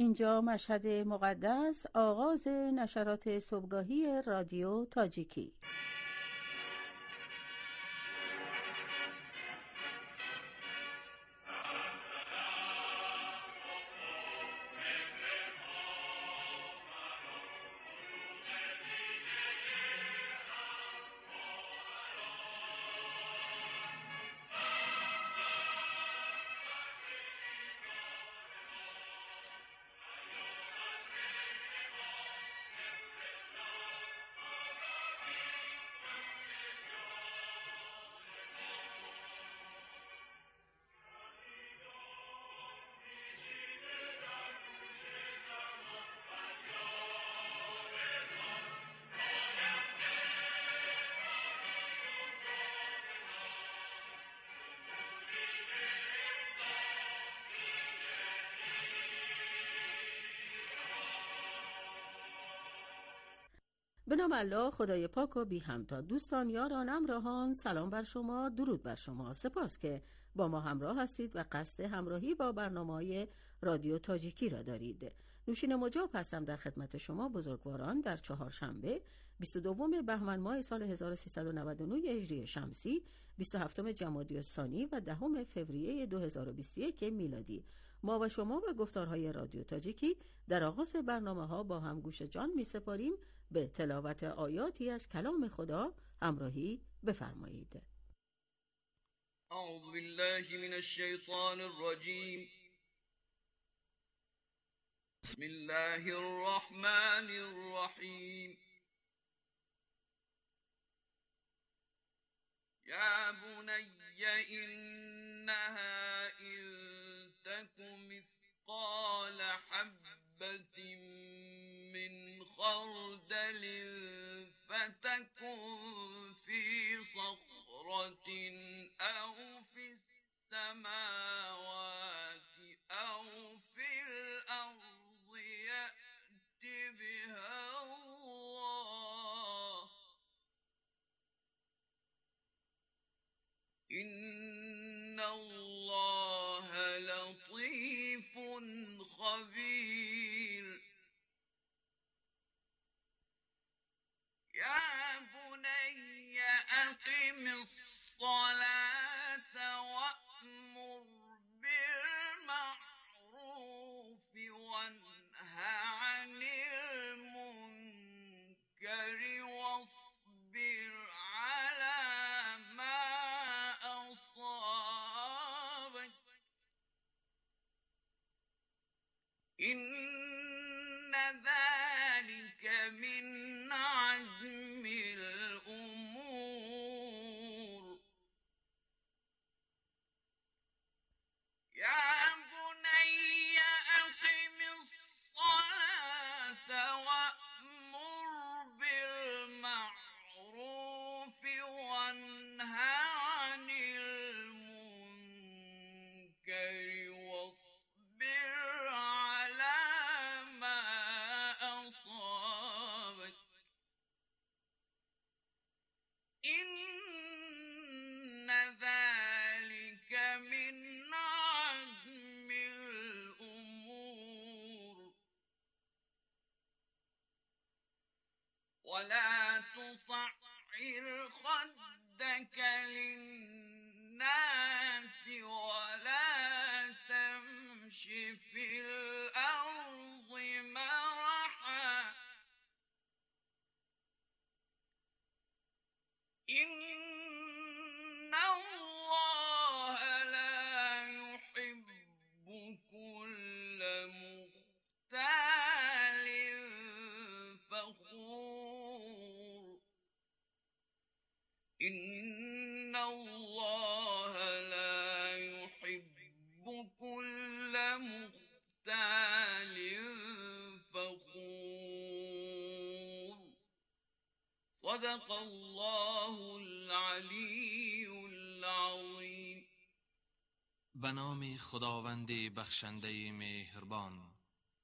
اینجا مشهد مقدس، آغاز نشرات صبحگاهی رادیو تاجیکی. به نام الله خدای پاک و بی همتا. دوستان، یاران، همراهان، سلام بر شما، درود بر شما. سپاس که با ما همراه هستید و قصد همراهی با برنامه‌های رادیو تاجیکی را دارید. نوشین مجاب هستم در خدمت شما بزرگواران در چهارشنبه 22 بهمن ماه سال 1399 هجری شمسی، 27 جمادی الثانی و 10 فوریه 2021 میلادی. ما و شما به گفتارهای رادیو تاجیکی در آغاز برنامه‌ها با هم گوش جان می‌سپاریم. به تلاوت آیاتی از کلام خدا همراهی بفرمایید. اعوذ بالله من الشیطان الرجیم. بسم الله الرحمن الرحیم. یا بنی انها ان تک مثقال حبة من خردل فتكن في صخرة أو في السماوات أو في الأرض يأت بها الله إن الله لطيف خبير. يا بني أقم الصلاة وأمر بالمعروف وانه عن المنكر واصبر على ما أصابك إن ذلك من عزم الأمور. يا بني أقم الصلاة وأمر بالمعروف وانه عن المنكر واصبر على ما أصابك إن ذلك من عزم الأمور. ولا تصعر خدك للناس ولا تمش في الأرض مرحا إن الله لا يحب كل مختال فخور. إن الله لا يحب كل مختال فخور. صدق الله العلی العظیم. به نام خداوند بخشنده مهربان.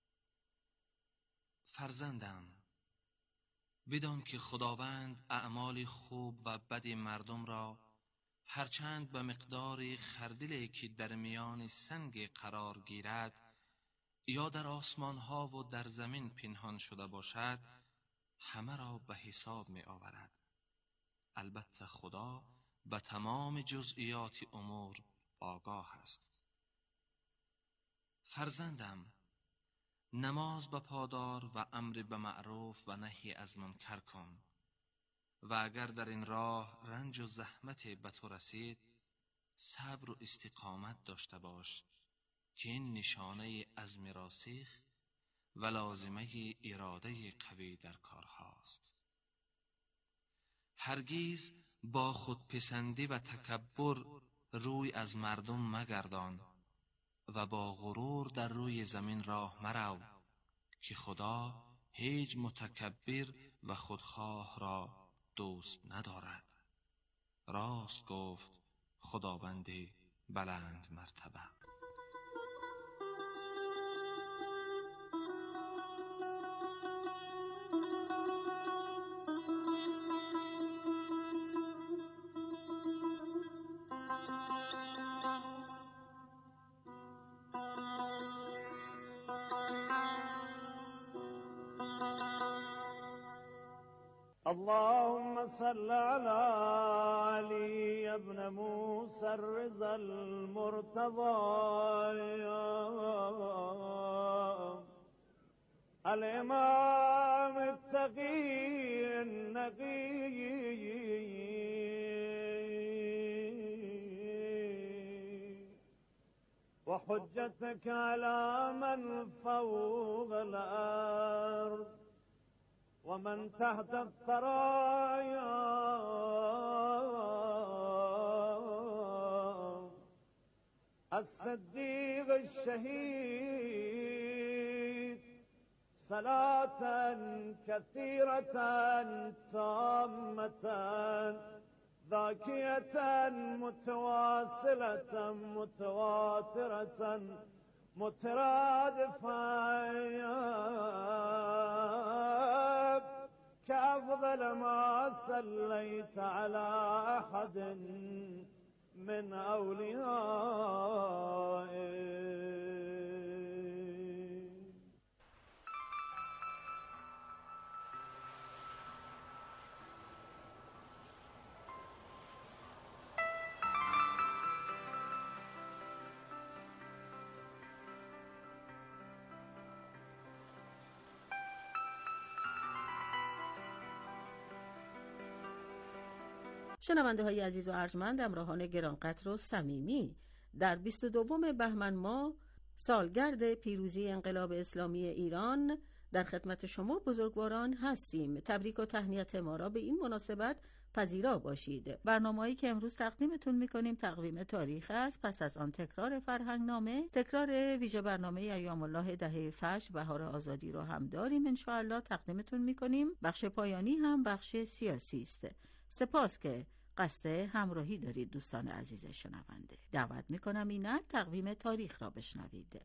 فرزندم، بدان که خداوند اعمال خوب و بد مردم را هرچند به مقدار خردلی که در میان سنگ قرار گیرد یا در آسمان ها و در زمین پنهان شده باشد همه را به حساب می آورد. البته خدا به تمام جزئیات امور آگاه است. فرزندم، نماز به پادار و امر به معروف و نهی از منکر کن و اگر در این راه رنج و زحمت به تو رسید صبر و استقامت داشته باش که این نشانه عزم راسخ و لازمه اراده قوی در کارهاست. هرگز با خودپسندی و تکبر روی از مردم مگردان و با غرور در روی زمین راه مرو که خدا هیچ متکبر و خودخواه را دوست ندارد. راست گفت خداوند بلند مرتبه. اللهم صل على علي ابن موسى الرضا المرتضى الإمام التقي النقي وحجتك على من فوق الأرض ومن تحت الثرايا الصديق الشهيد صلاة كثيرة تامة ذاكية متواصلة متواترة مترادفة كأفضل ما صليت على أحد من أوليائك. شنونده های عزیز و ارجمند، همراهان گرانقدر و صمیمی، در 22 بهمن ماه سالگرد پیروزی انقلاب اسلامی ایران در خدمت شما بزرگواران هستیم. تبریک و تهنیت ما را به این مناسبت پذیرا باشید. برنامه‌ای که امروز تقدیمتون می‌کنیم تقویم تاریخ است. پس از آن تکرار فرهنگنامه، تکرار ویژه برنامه ایام الله دهه فجر بهار آزادی رو هم داریم ان شاء الله تقدیمتون می‌کنیم. بخش پایانی هم بخش سیاسی است. سپاس که قصد همراهی دارید دوستان عزیز شنونده. دعوت میکنم اینک تقویم تاریخ را بشنوید.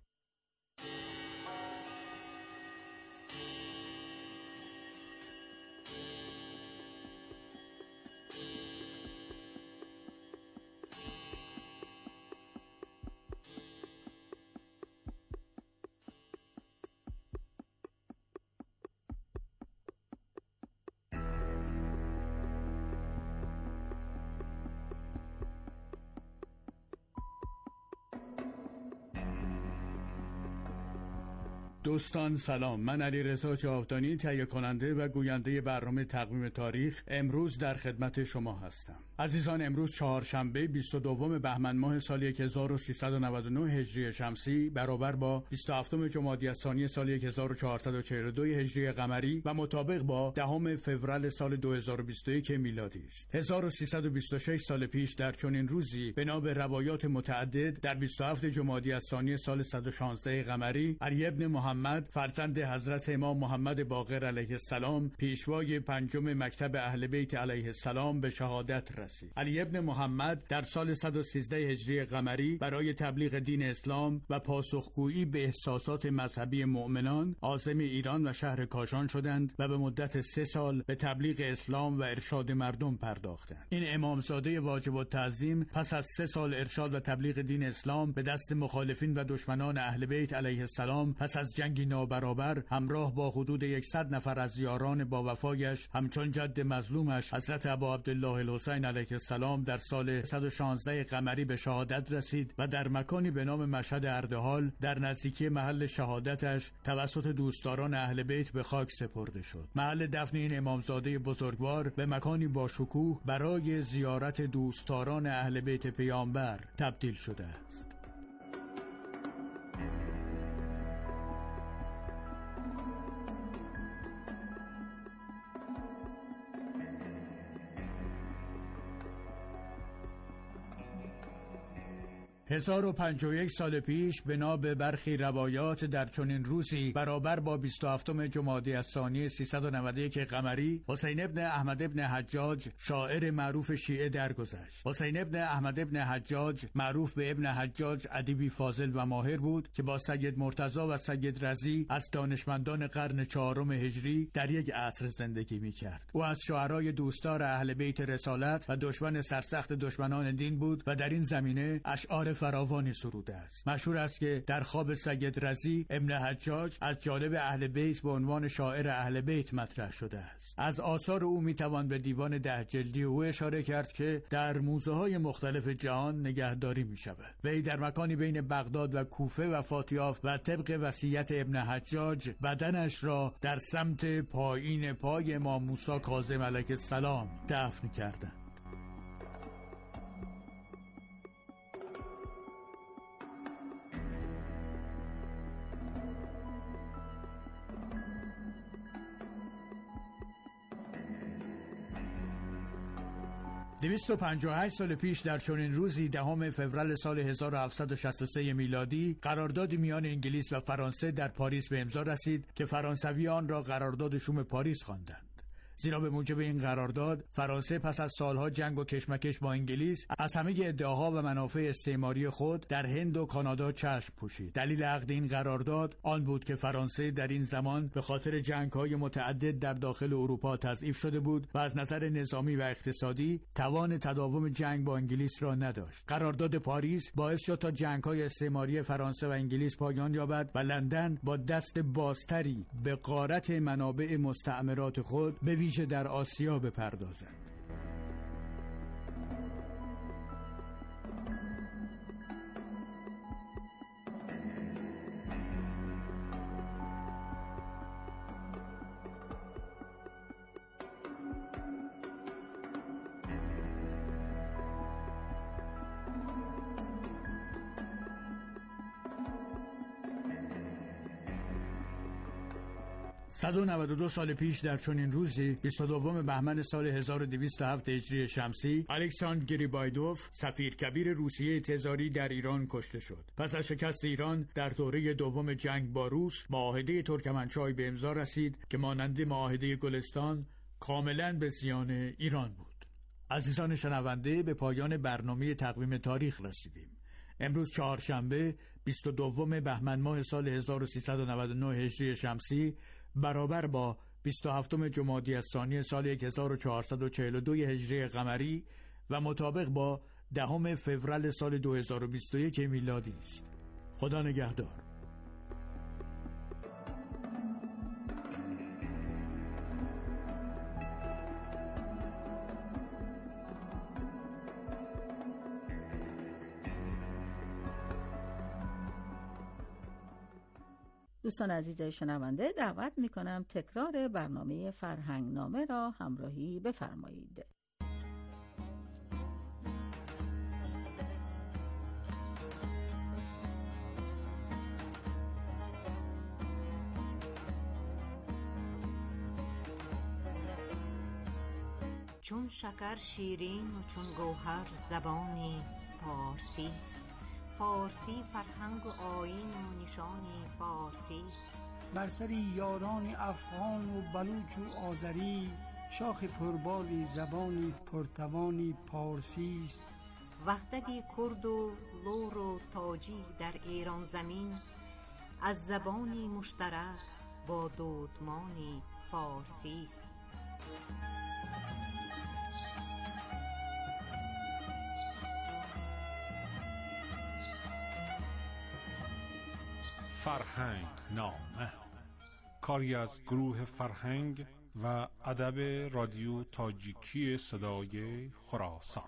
دوستان سلام، من علیرضا جاودانی تهیه کننده و گوینده برنامه تقویم تاریخ امروز در خدمت شما هستم. عزیزان، امروز چهارشنبه 22 بهمن ماه سال 1399 هجری شمسی برابر با 27 جمادی الثانی سال 1442 هجری قمری و مطابق با 10 فوریه سال 2021 میلادی است. 1326 سال پیش در چنین روزی بنا به روایات متعدد در 27 جمادی الثانی سال 116 قمری علی ابن محمد فرزند حضرت امام محمد باقر علیه السلام پیشوای پنجم مکتب اهل بیت علیه السلام به شهادت رسید. رسید. علی ابن محمد در سال 113 هجری قمری برای تبلیغ دین اسلام و پاسخگویی به احساسات مذهبی مؤمنان عازم ایران و شهر کاشان شدند و به مدت 3 سال به تبلیغ اسلام و ارشاد مردم پرداختند. این امامزاده واجب التعظیم پس از 3 سال ارشاد و تبلیغ دین اسلام به دست مخالفین و دشمنان اهل بیت علیه السلام، پس از جنگی نابرابر همراه با حدود 100 نفر از یاران با وفایش همچون جد مظلومش حضرت ابا عبدالله الحسین علیه السلام در سال 116 قمری به شهادت رسید و در مکانی به نام مشهد اردهال در نزدیکی محل شهادتش توسط دوستداران اهل بیت به خاک سپرده شد. محل دفن این امامزاده بزرگوار به مکانی با شکوه برای زیارت دوستداران اهل بیت پیامبر تبدیل شده است. 1051 سال پیش بنا به برخی روایات در چنین روزی برابر با 27 جمادی الثانی 391 قمری، حسین ابن احمد ابن حجاج شاعر معروف شیعه درگذشت. حسین ابن احمد ابن حجاج معروف به ابن حجاج ادیبی فاضل و ماهر بود که با سید مرتضی و سید رضی از دانشمندان قرن 4 هجری در یک عصر زندگی می‌کرد. او از شاعرای دوستدار اهل بیت رسالت و دشمن سرسخت دشمنان دین بود و در این زمینه اشعار فراوانی سروده است. مشهور است که در خواب سید رضی ابن حجاج از جانب اهل بیت به عنوان شاعر اهل بیت مطرح شده است. از آثار او میتوان به دیوان 10 جلدی او اشاره کرد که در موزه‌های مختلف جهان نگهداری میشود. وی در مکانی بین بغداد و کوفه وفات یافت و طبق وصیت ابن حجاج بدنش را در سمت پایین پای امام موسی کاظم علیه السلام دفن کردند. دویست و 258 سال پیش در چنین روزی 10 فوریه سال 1763 میلادی قرارداد میان انگلیس و فرانسه در پاریس به امضا رسید که فرانسویان را قرارداد شوم پاریس خواندند. زیرا به موجب این قرارداد فرانسه پس از سالها جنگ و کشمکش با انگلیس از همه ادعاها و منافع استعماری خود در هند و کانادا چشم پوشید. دلیل عقد این قرارداد آن بود که فرانسه در این زمان به خاطر جنگ‌های متعدد در داخل اروپا تضعیف شده بود و از نظر نظامی و اقتصادی توان تداوم جنگ با انگلیس را نداشت. قرارداد پاریس باعث شد تا جنگ‌های استعماری فرانسه و انگلیس پایان یابد و لندن با دست بازتری به غارت منابع مستعمرات خود به ویژه در آسیا بپردازد. صد و 92 سال پیش در چنین روزی 22 بهمن سال 1207 هجری شمسی الکساندر گریبایدوف سفیر کبیر روسیه تزاری در ایران کشته شد. پس از شکست ایران در دوره دوم جنگ با روس معاهده ترکمنچای به امضا رسید که مانند معاهده گلستان کاملا به زیان ایران بود. عزیزان شنونده، به پایان برنامه تقویم تاریخ رسیدیم. امروز چهارشنبه 22 بهمن ماه سال 1399 هجری شمسی برابر با 27 جمادی الثانی سال 1442 هجری قمری و مطابق با 10 فوریه سال 2021 میلادی است. خدا نگهدار. دوستان عزیز شنونده، دعوت میکنم تکرار برنامه فرهنگ نامه را همراهی بفرمایید. چون شکر شیرین و چون گوهر زبانی فارسی است. فارسی فرهنگ و آیین و نشانی فارسی است. بر سر یاران افغان و بلوچ و آذری شاخ پربالی زبانی پرتوانی پارسی است. وحدت کرد و لور و تاجی در ایران زمین، از زبانی مشترک با دودمانی فارسی است. فرهنگ نامه، کاری از گروه فرهنگ و ادب رادیو تاجیکی صدای خراسان.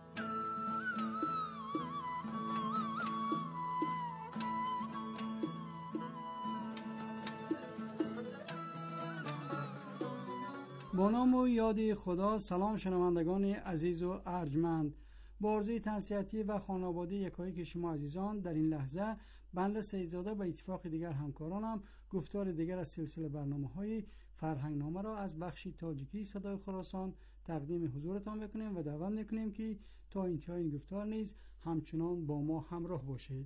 با نام و یاد خدا. سلام شنوندگان عزیز و ارجمند. با عرضه تنصیحاتی و خانواده یکایک شما عزیزان، در این لحظه بنده سیدزاده به اتفاق دیگر همکارانم گفتار دیگر از سلسله برنامه‌های فرهنگ نامه را از بخش تاجیکی صدای خراسان تقدیم حضورتان میکنیم و دعوت میکنیم که تا انتهای این گفتار نیز همچنان با ما همراه باشید.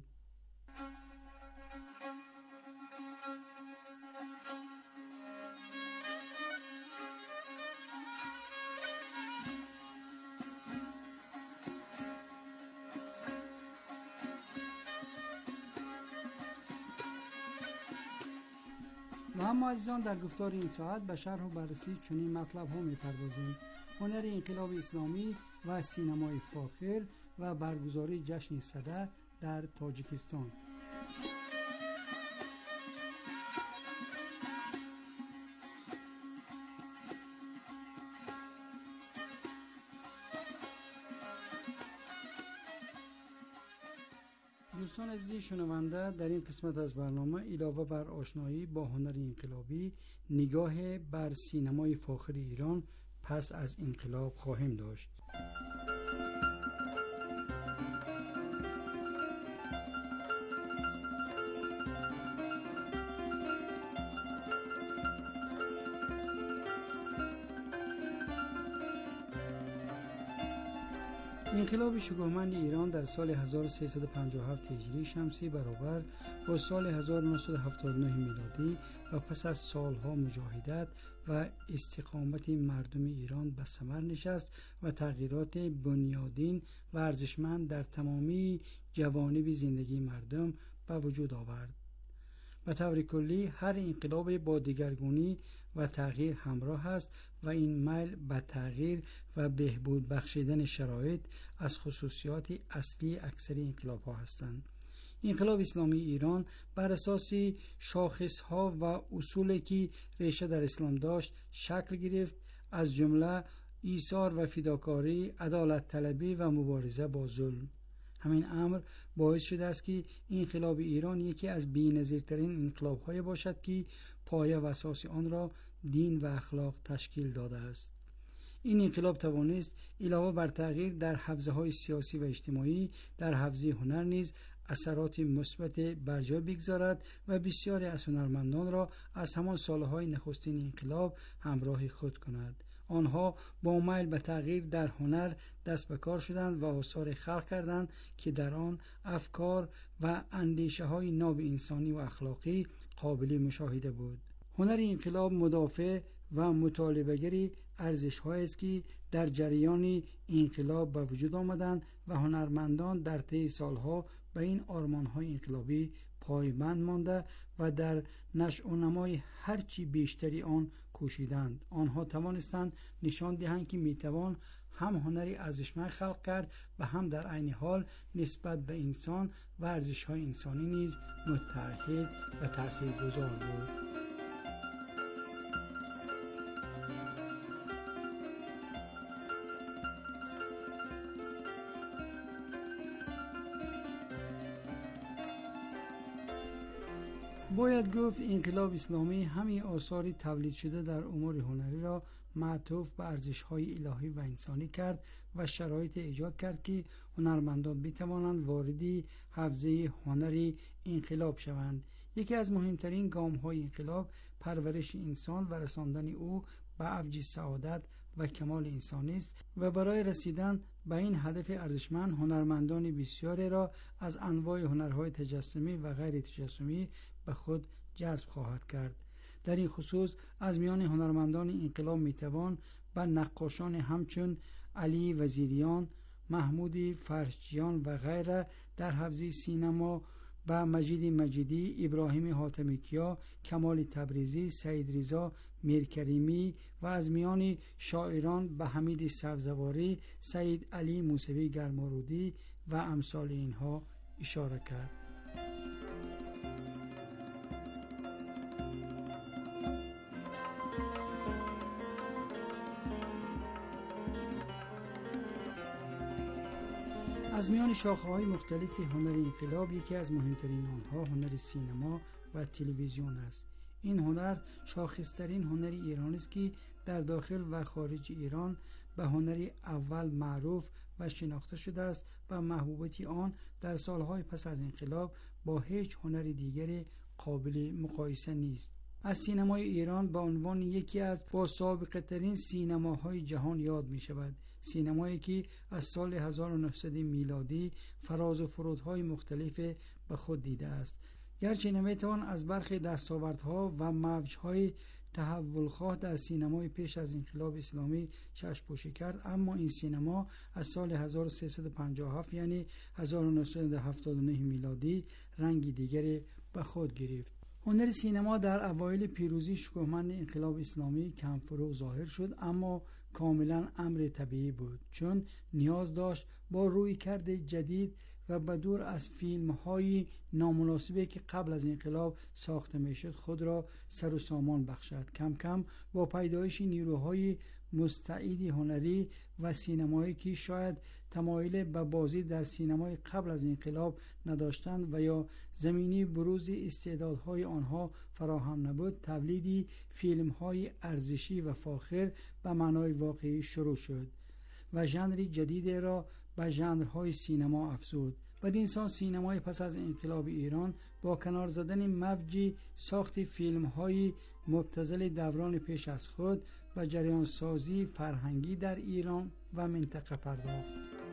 و اما عزیزان، در گفتار این ساعت به شرح و بررسی چنین مطلب ها می‌پردازیم: هنر انقلاب اسلامی و سینمای فاخر و برگزاری جشن صده در تاجیکستان. دوستان عزیز شنونده، در این قسمت از برنامه علاوه بر آشنایی با هنر انقلابی، نگاه بر سینمای فاخر ایران پس از انقلاب خواهیم داشت. انقلاب شکوهمند ایران در سال 1357 هجری شمسی برابر با سال 1979 میلادی و پس از سالها مجاهدت و استقامت مردم ایران به ثمر نشست و تغییرات بنیادین و ارزشمند در تمامی جوانب زندگی مردم به وجود آورد. به طور کلی هر انقلاب با دگرگونی و تغییر همراه است و این میل به تغییر و بهبود بخشیدن شرایط از خصوصیات اصلی اکثر انقلاب ها هستند. انقلاب اسلامی ایران بر اساس شاخص ها و اصولی که ریشه در اسلام داشت شکل گرفت، از جمله ایثار و فداکاری، عدالت طلبی و مبارزه با ظلم. همین امر باعث شده است که انقلاب ایران یکی از بی‌نظیرترین انقلاب‌های باشد که پایه و اساس آن را دین و اخلاق تشکیل داده است. این انقلاب توانست علاوه بر تغییر در حوزه‌های سیاسی و اجتماعی، در حوزه هنر نیز اثرات مثبت بر جای بگذارد و بسیاری از هنرمندان را از همان سالهای نخستین انقلاب همراه خود کند. آنها با میل به تغییر در هنر دست به کار شدند و آثار خلق کردند که در آن افکار و اندیشه های ناب انسانی و اخلاقی قابل مشاهده بود. هنر انقلاب مدافع و مطالبه‌گری ارزش‌هایی است که در جریان انقلاب به وجود آمدند و هنرمندان در طی سالها به این آرمان‌های انقلابی پایبند مانده و در نشأ و نمای هرچی بیشتری آن کوشیدند. آنها توانستند نشان دهند که میتوان هم هنری ارزشمند خلق کرد و هم در عین حال نسبت به انسان و ارزش‌های انسانی نیز متحد و تاثیرگذار بود. باید گفت انقلاب اسلامی همه آثاری تولید شده در امور هنری را معطوف به ارزش‌های الهی و انسانی کرد و شرایط ایجاد کرد که هنرمندان بتوانند واردی حوزه هنری انقلاب شوند. یکی از مهمترین گام‌های انقلاب پرورش انسان و رساندن او به اوج سعادت و کمال انسانی است و برای رسیدن به این هدف ارزشمند هنرمندان بسیاری را از انواع هنرهای تجسمی و غیر تجسمی به خود جذب خواهد کرد. در این خصوص از میان هنرمندان انقلاب میتوان و نقاشان همچون علی وزیریان، محمود فرشچیان و غیره در حوزه سینما به مجید مجیدی، ابراهیم حاتمیکیا، کمال تبریزی، سعید رضا میرکریمی و از میان شاعران به حمید سبزواری، سعید علی موسوی گرمارودی و امثال اینها اشاره کرد. از میان شاخه‌های مختلف هنر انقلاب یکی از مهمترین آنها هنر سینما و تلویزیون است. این هنر شاخصترین هنر ایران است که در داخل و خارج ایران به هنر اول معروف و شناخته شده است و محبوبیت آن در سالهای پس از انقلاب با هیچ هنر دیگری قابل مقایسه نیست. از سینمای ایران به عنوان یکی از با سابقه ترین سینماهای جهان یاد می شود. سینمایی که از سال 1900 میلادی فراز و فرودهای مختلف به خود دیده است. گرچه نمیتوان از برخی دستاوردها و موجهای تحولخواه در سینمای پیش از انقلاب اسلامی چشم‌پوشی کرد، اما این سینما از سال 1357 یعنی 1979 میلادی رنگی دیگری به خود گرفت. هنر سینما در اوایل پیروزی شکوهمند انقلاب اسلامی کم فروغ ظاهر شد، اما کاملا امر طبیعی بود، چون نیاز داشت با رویکرد جدید و بدور از فیلم های نامناسبی که قبل از انقلاب ساخته میشد خود را سر و سامان بخشد. کم کم با پیدایش نیروهای مستعد هنری و سینمایی که شاید تمایل به بازی در سینمای قبل از انقلاب نداشتند و یا زمینی بروز استعدادهای آنها فراهم نبود، تولیدی فیلم‌های ارزشی و فاخر به معنای واقعی شروع شد و ژانر جدیدی را به ژانرهای سینما افزود. بدین سان سینمای پس از انقلاب ایران با کنار زدن موج ساخت فیلم‌های مبتذل دوران پیش از خود و جریان سازی فرهنگی در ایران و منطقه پرداخت.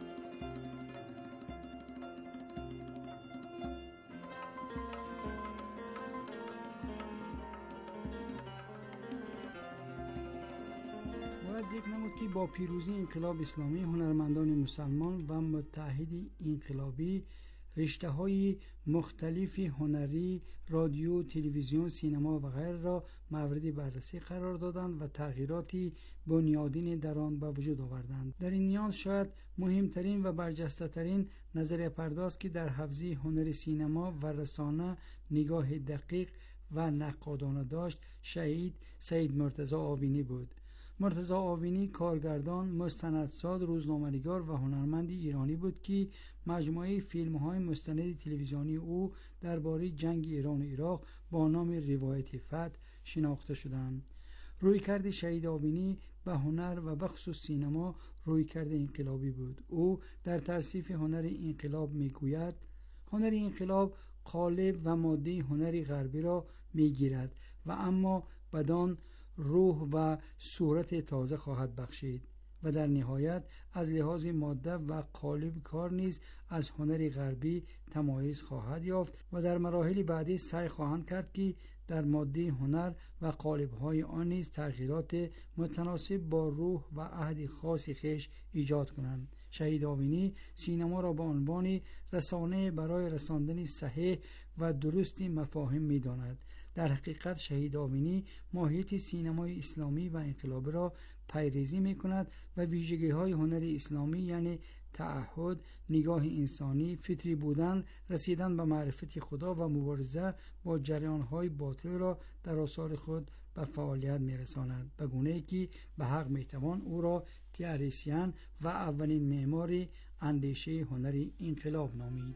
باید ذکر نمود که با پیروزی انقلاب اسلامی هنرمندان مسلمان و متحد انقلابی رشته‌های مختلف هنری، رادیو، تلویزیون، سینما و غیره را مورد بررسی قرار دادند و تغییراتی بنیادین در آن به وجود آوردند. در این میان شاید مهمترین و برجسته‌ترین نظریه پرداز که در حوزه هنر سینما و رسانه نگاه دقیق و نقادانه داشت، شهید سید مرتضی آوینی بود. مرتضی آوینی کارگردان، مستندساز، روزنامه‌نگار و هنرمند ایرانی بود که مجموعه فیلم‌های مستند تلویزیونی او درباره جنگ ایران و عراق با نام روایت فتح شناخته شدند. رویکرد شهید آوینی به هنر و بخصوص سینما رویکرد انقلابی بود. او در توصیف هنر انقلاب میگوید: هنر انقلاب قالب و ماده هنر غربی را میگیرد و اما بدان روح و صورت تازه خواهد بخشید و در نهایت از لحاظ ماده و قالب کار نیز از هنر غربی تمایز خواهد یافت و در مراحل بعدی سعی خواهند کرد که در ماده هنر و قالب‌های آن نیز تغییرات متناسب با روح و عهد خاص خویش ایجاد کنند. شهید آوینی سینما را به عنوان رسانه برای رساندن صحیح و درست مفاهیم می‌داند. در حقیقت شهید آوینی ماهیت سینمای اسلامی و انقلابی را پیریزی می‌کند و ویژگی‌های هنر اسلامی یعنی تعهد، نگاه انسانی، فطری بودن، رسیدن به معرفت خدا و مبارزه با جریان‌های باطل را در آثار خود به فعالیت می‌رساند، به گونه‌ای که به حق می‌توان او را تئوریسین و اولین معمار اندیشه هنر انقلاب نامید.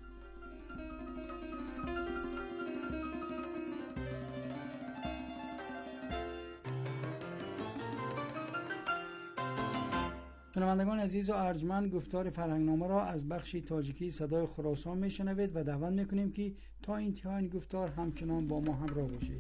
شنوندگان عزیز و ارجمند، گفتار فرهنگنامه را از بخش تاجیکی صدای خراسان میشنوید و دعوت میکنیم که تا انتهای این گفتار همچنان با ما همراه باشید.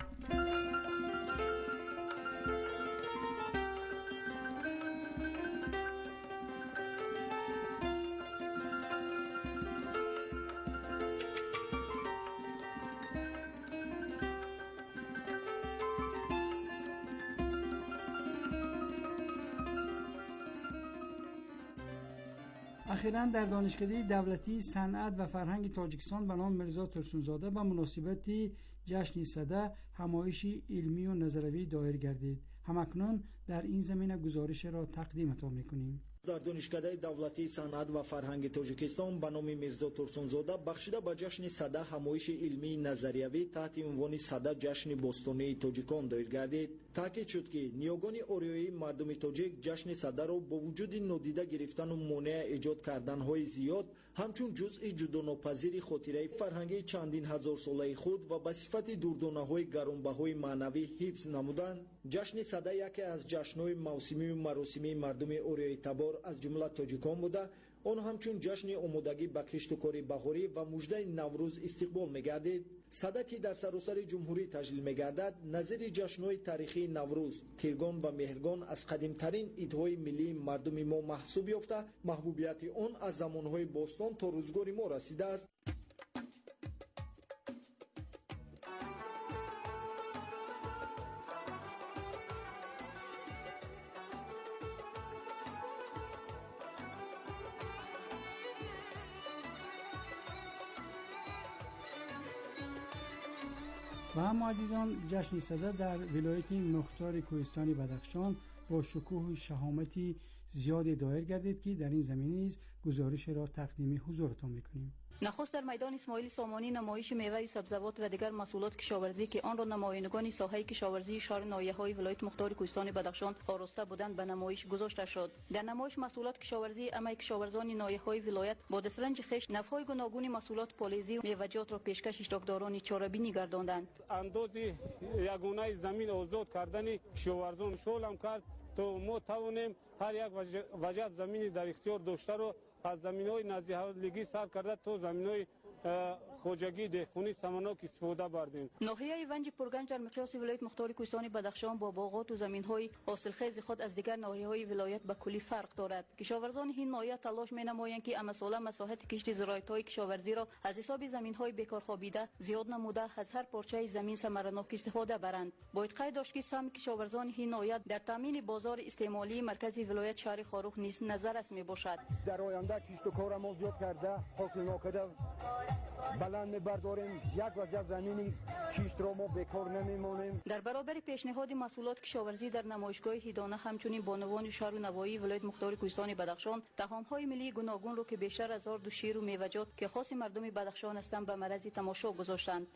اخیراً در دانشکده دولتی صنعت و فرهنگ تاجیکستان به نام میرزا ترسونزاده به مناسبت جشن صده همایشی علمی و نظروی دایر گردید. همکنون در این زمینه گزارش را تقدیمتان میکنیم. در دانشکده دولتی صنعت و فرهنگ تاجیکستان به نام میرزا ترسونزاده بخشیده به جشن صده همایش علمی نظریوی تحت عنوان صده جشن بوستانی تاجیکان دایر گردید. تاکید شد که نیاگان آریایی مردم تاجیک جشن صده را با وجود نادیده گرفتن و مانع ایجاد کردن های زیاد همچون جزء جداناپذیر خاطره فرهنگی چندین هزار ساله خود و به صفت دردانه های گرانبهای معنوی حفظ نمودند. جشن صده یکی از جشن‌های موسمی و مراسمی مردم آریایی تبار از جمله تاجیکان بوده. آن همچون جشن آمادگی به کشت و کار بهاری و مژده نوروز استقبال می‌گردید. صده که در سراسر جمهوری تجلیل می‌گردد، نظیر جشن‌های تاریخی نوروز، تیرگان و مهرگان از قدیم‌ترین عیدهای ملی مردم ما محسوب یافته، محبوبیت آن از زمان‌های باستان تا روزگار ما رسیده است. و اما عزیزان، جشن صده در ولایت مختار کوهستان بدخشان با شکوه و شهامتی زیاد دایر گردید که در این زمینه نیز گزارش را تقدیم حضورتان میکنیم. نخست در میدان اسماعیل سامانی نمایش میوه و سبزیجات و دیگر محصولات کشاورزی که آن را نمایندگان ساحه کشاورزی شهر ناحیه‌های ولایت مختار کوهستان بدخشان آراسته بودند به نمایش گذاشته شد. در نمایش محصولات کشاورزی اما کشاورزان ناحیه‌های ولایت با دسترنج خشت نوع‌های گوناگون محصولات پالیزی و میوه‌جات را پیشکش اشتراکداران چاره‌بینی گرداندند. اندازی یگانه زمین آزاد کردن کشاورزان شغلم کرد تا ما توانیم هر یک وجه زمینی در اختیار داشته رو از زمین‌های نزدیکی سر کرده تا زمین‌های خوجگی دهخونی سمناک استفاده بردیم. ناحیه ونج پرگنج در مقیاس ولایت مختار کوهستان بدخشان با باغات و زمین‌های حاصلخیز خود از دیگر ناحیه‌های ولایت به کلی فرق دارد. کشاورزان این ناحیه تلاش می‌نمایند که امساله مساحت کشت زراعت‌های کشاورزی را از حساب زمین‌های بیکار خوابیده زیاد نموده از هر پارچه زمین ثمرناک استفاده برند. باید قید داشت که سهم کشاورزان این ناحیه در تامین بازار استعمالی مرکزی ولایت شهر خاروخ نیز نظر می‌باشد. در آینده کشت و کار ما زیاد کرده حاصل ناکرده بلند می‌برداریم، یک وجه زمین کشت را ما بیکار نمی‌مانیم. در برابر پیشنهاد محصولات کشاورزی در نمایشگاه هیدانه همچنین بانوان شهر و نواحی ولایت مختار کوهستان بدخشان طعام‌های ملی گوناگون را که بیشتر از آرد و شیر و میوه‌جات که خاص مردم بدخشان هستند به معرض تماشا گذاشتند.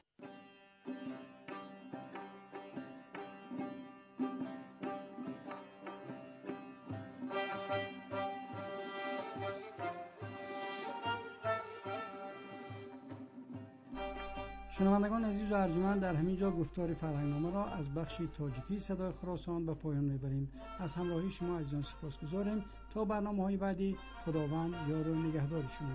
شنوندگان عزیز و ارجمند، در همین جا گفتار فرهنگنامه را از بخش تاجیکی صدای خراسان به پایان میبریم. از همراهی شما عزیزان سپاسگزاریم. تا برنامه‌های بعدی، خداوند یار و نگهدار شما.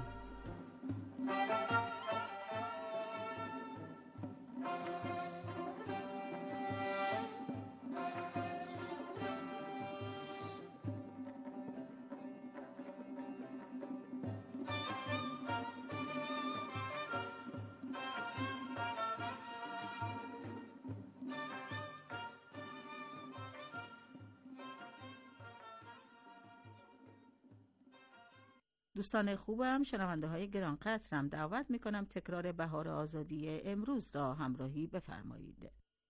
دوستان خوبم، شنونده های گران قدرم، دعوت میکنم تکرار بهار آزادی امروز را همراهی بفرمایید.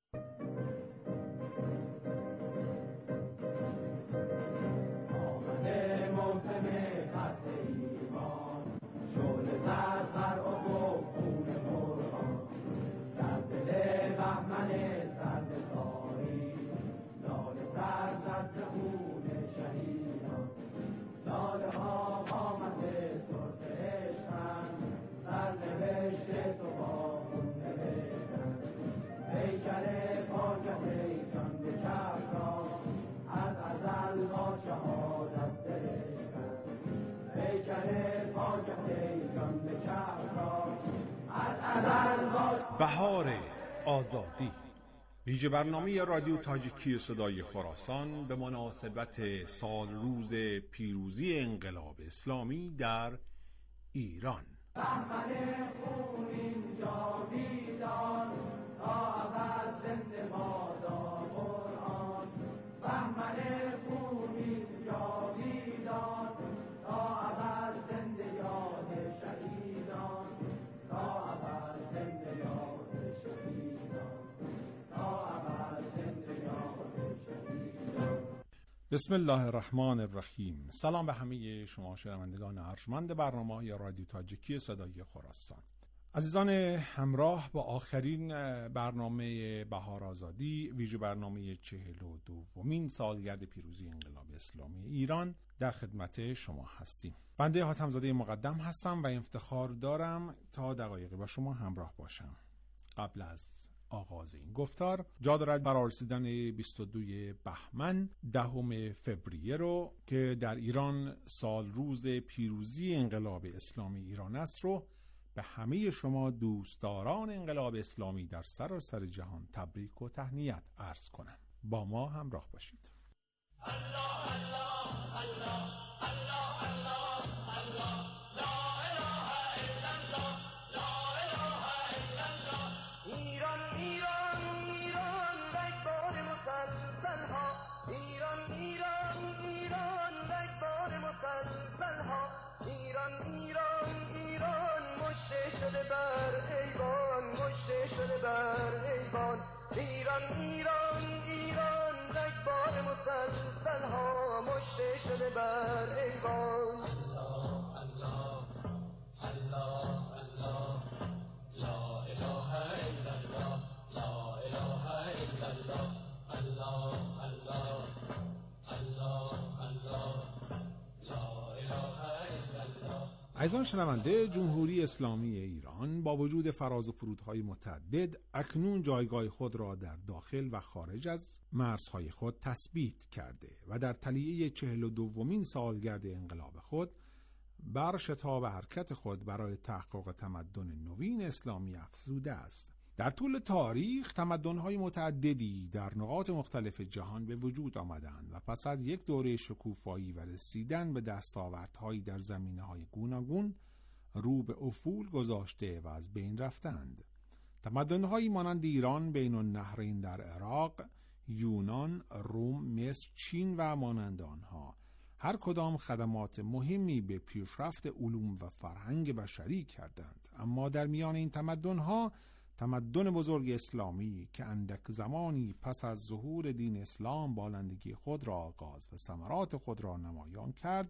بهار آزادی، ویژه برنامه رادیو تاجیکی صدای خراسان به مناسبت سال روز پیروزی انقلاب اسلامی در ایران. بهمن خون اینجا بیدار تا ابد زنده بادا قرآن. بهمن خون اینجا بیدار تا ابد بسم الله الرحمن الرحیم. سلام به همه شما شنوندگان ارجمند برنامه رادیو تاجیکی صدای خراسان. عزیزان همراه با آخرین برنامه بهار آزادی، ویژه برنامه 42مین سالگرد پیروزی انقلاب اسلامی ایران، در خدمت شما هستیم. بنده حاتم‌زاده مقدم هستم و افتخار دارم تا دقایقی با شما همراه باشم. قبل از آغاز این گفتار جا دارد برای رسیدن 22 بهمن 10 فوریه رو که در ایران سال روز پیروزی انقلاب اسلامی ایران است رو به همه شما دوستداران انقلاب اسلامی در سراسر جهان تبریک و تهنیت عرض کنم. با ما همراه باشید. الله الله الله ایران ایران ایران رگبار مسلسل ها مشته شده بر ایوان. الله الله الله الله لا اله الا الله لا اله الا الله الله الله الله الله لا اله الا الله. عزیزان شنونده، جمهوری اسلامی ایران با وجود فراز و فرودهای متعدد اکنون جایگاه خود را در داخل و خارج از مرزهای خود تثبیت کرده و در طلیعه 42مین سالگرد انقلاب خود بر شتاب حرکت خود برای تحقق تمدن نوین اسلامی افزوده است. در طول تاریخ تمدن‌های متعددی در نقاط مختلف جهان به وجود آمدند و پس از یک دوره شکوفایی و رسیدن به دستاوردهایی در زمینه‌های گوناگون رو به افول گذاشته و از بین رفتند. تمدن‌هایی مانند ایران، بین النهرین در عراق، یونان، روم، مصر، چین و مانند آنها هر کدام خدمات مهمی به پیشرفت علوم و فرهنگ بشری کردند. اما در میان این تمدن‌ها تمدن بزرگ اسلامی که اندک زمانی پس از ظهور دین اسلام بالندگی خود را آغاز و ثمرات خود را نمایان کرد،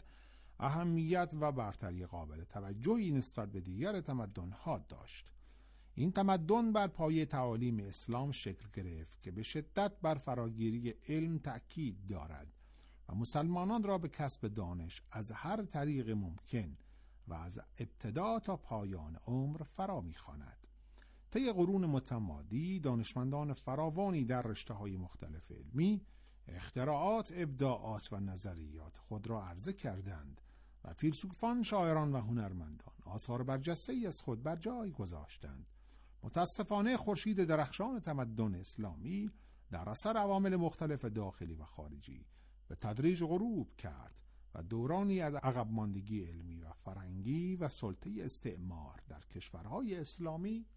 اهمیت و برتری قابل توجهی نسبت به دیگر تمدن‌ها داشت. این تمدن بر پایه تعالیم اسلام شکل گرفت که به شدت بر فراگیری علم تأکید دارد و مسلمانان را به کسب دانش از هر طریق ممکن و از ابتدا تا پایان عمر فرا می‌خواند. طی قرون متمادی دانشمندان فراوانی در رشته‌های مختلف علمی اختراعات، ابداعات و نظریات خود را عرضه کردند و فیلسوفان، شاعران و هنرمندان آثار برجسته‌ای از خود بر جای گذاشتند. متاسفانه خورشید درخشان تمدن اسلامی در اثر عوامل مختلف داخلی و خارجی به تدریج غروب کرد و دورانی از عقب ماندگی علمی و فرهنگی و سلطه استعمار در کشورهای اسلامی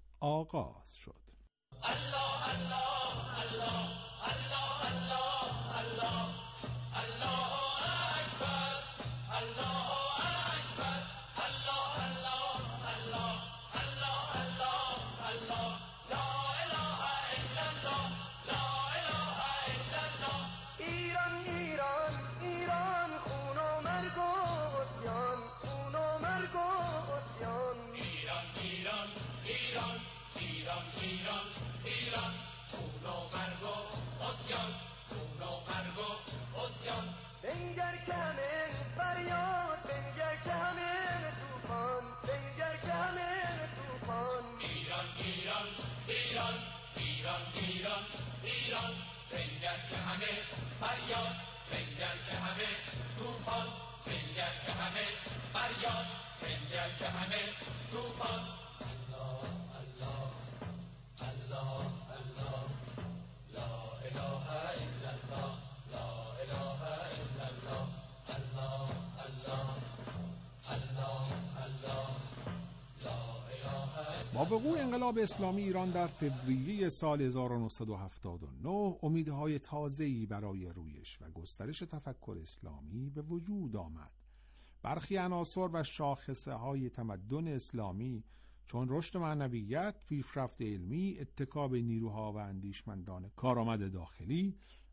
آغاز شد. الله الله الله الله الله الله الله اکبر الله اکبر الله الله الله الله الله الله لا اله الا الله لا اله الا الله. ایران ایران ایران خون و مرگ و عصیان، خون و مرگ و عصیان. ایران ایران ایران ایران ایران ایران خون و مرگ و عصیان، خون و مرگ و عصیان. بنگر که همه فریاد، بنگر که همه طوفان، بنگر که همه طوفان. ایران ایران ایران ایران ایران ایران بنگر که همه فریاد، بنگر که همه طوفان، بنگر که همه فریاد، بنگر که همه طوفان. با وقوع انقلاب اسلامی ایران در فوریه سال 1979 امیدهای تازه‌ای برای رویش و گسترش تفکر اسلامی به وجود آمد. برخی عناصر و شاخصه‌های تمدن اسلامی چون رشد معنویت، پیشرفت علمی، اتکا به نیروها و اندیشمندان کارآمد داخلی،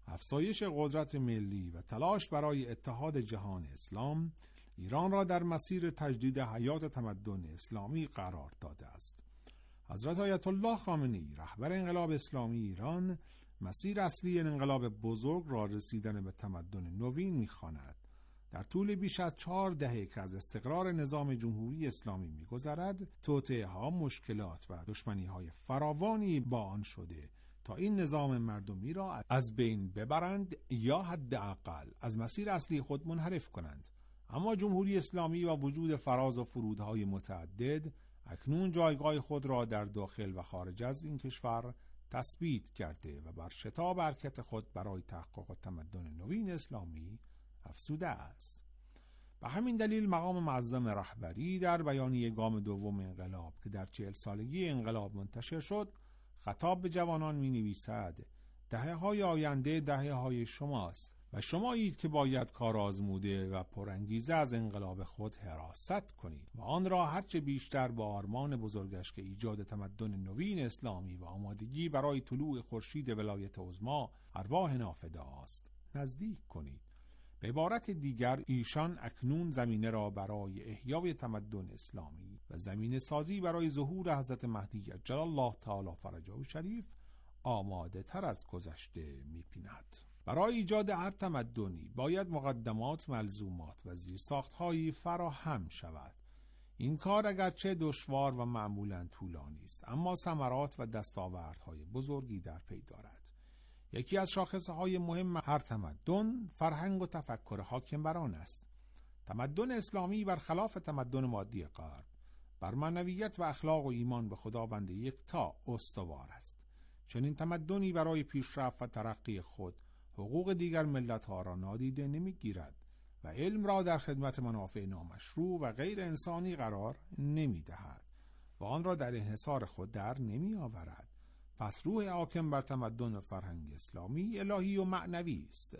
افزایش قدرت ملی و تلاش برای اتحاد جهان اسلام ایران را در مسیر تجدید حیات تمدن اسلامی قرار داده است. حضرت آیت الله خامنه‌ای رهبر انقلاب اسلامی ایران مسیر اصلی این انقلاب بزرگ را رسیدن به تمدن نوین می‌خواند. در طول بیش از 4 دهه که از استقرار نظام جمهوری اسلامی می‌گذرد، توطئه‌ها، مشکلات و دشمنی‌های فراوانی با آن شده تا این نظام مردمی را از بین ببرند یا حداقل از مسیر اصلی خود منحرف کنند. اما جمهوری اسلامی با وجود فراز و فرودهای متعدد اکنون جایگاه خود را در داخل و خارج از این کشور تثبیت کرده و بر شتاب حرکت خود برای تحقق تمدن نوین اسلامی افزوده است. به همین دلیل مقام معظم رهبری در بیانیه گام دوم انقلاب که در 40 سالگی انقلاب منتشر شد، خطاب به جوانان می نویسد: دهه‌های آینده دهه‌های شماست و شمایید که باید کار آزموده و پرانگیزه از انقلاب خود حراست کنید و آن را هرچه بیشتر با آرمان بزرگش که ایجاد تمدن نوین اسلامی و آمادگی برای طلوع خورشید ولایت عظمی ارواح نافده است نزدیک کنید. به عبارت دیگر ایشان اکنون زمینه را برای احیای تمدن اسلامی و زمینه سازی برای ظهور حضرت مهدی عجل الله تعالی فرجه شریف آماده تر از گذشته می‌بیند. برای ایجاد هر تمدنی باید مقدمات، ملزومات و زیرساخت‌هایی فراهم شود. این کار اگرچه دشوار و معمولاً طولانی است، اما ثمرات و دستاوردهای بزرگی در پی دارد. یکی از شاخصهای مهم هر تمدن فرهنگ و تفکر حاکم بر آن است. تمدن اسلامی برخلاف تمدن مادی غرب بر معنویت و اخلاق و ایمان به خداوند یکتا استوار است. چنین تمدنی برای پیشرفت و ترقی خود حقوق دیگر ملت‌ها را نادیده نمی‌گیرد و علم را در خدمت منافع نامشروع و غیر انسانی قرار نمی‌دهد و آن را در انحصار خود در نمی‌آورد. پس روح حاکم بر تمدن و فرهنگ اسلامی الهی و معنوی است.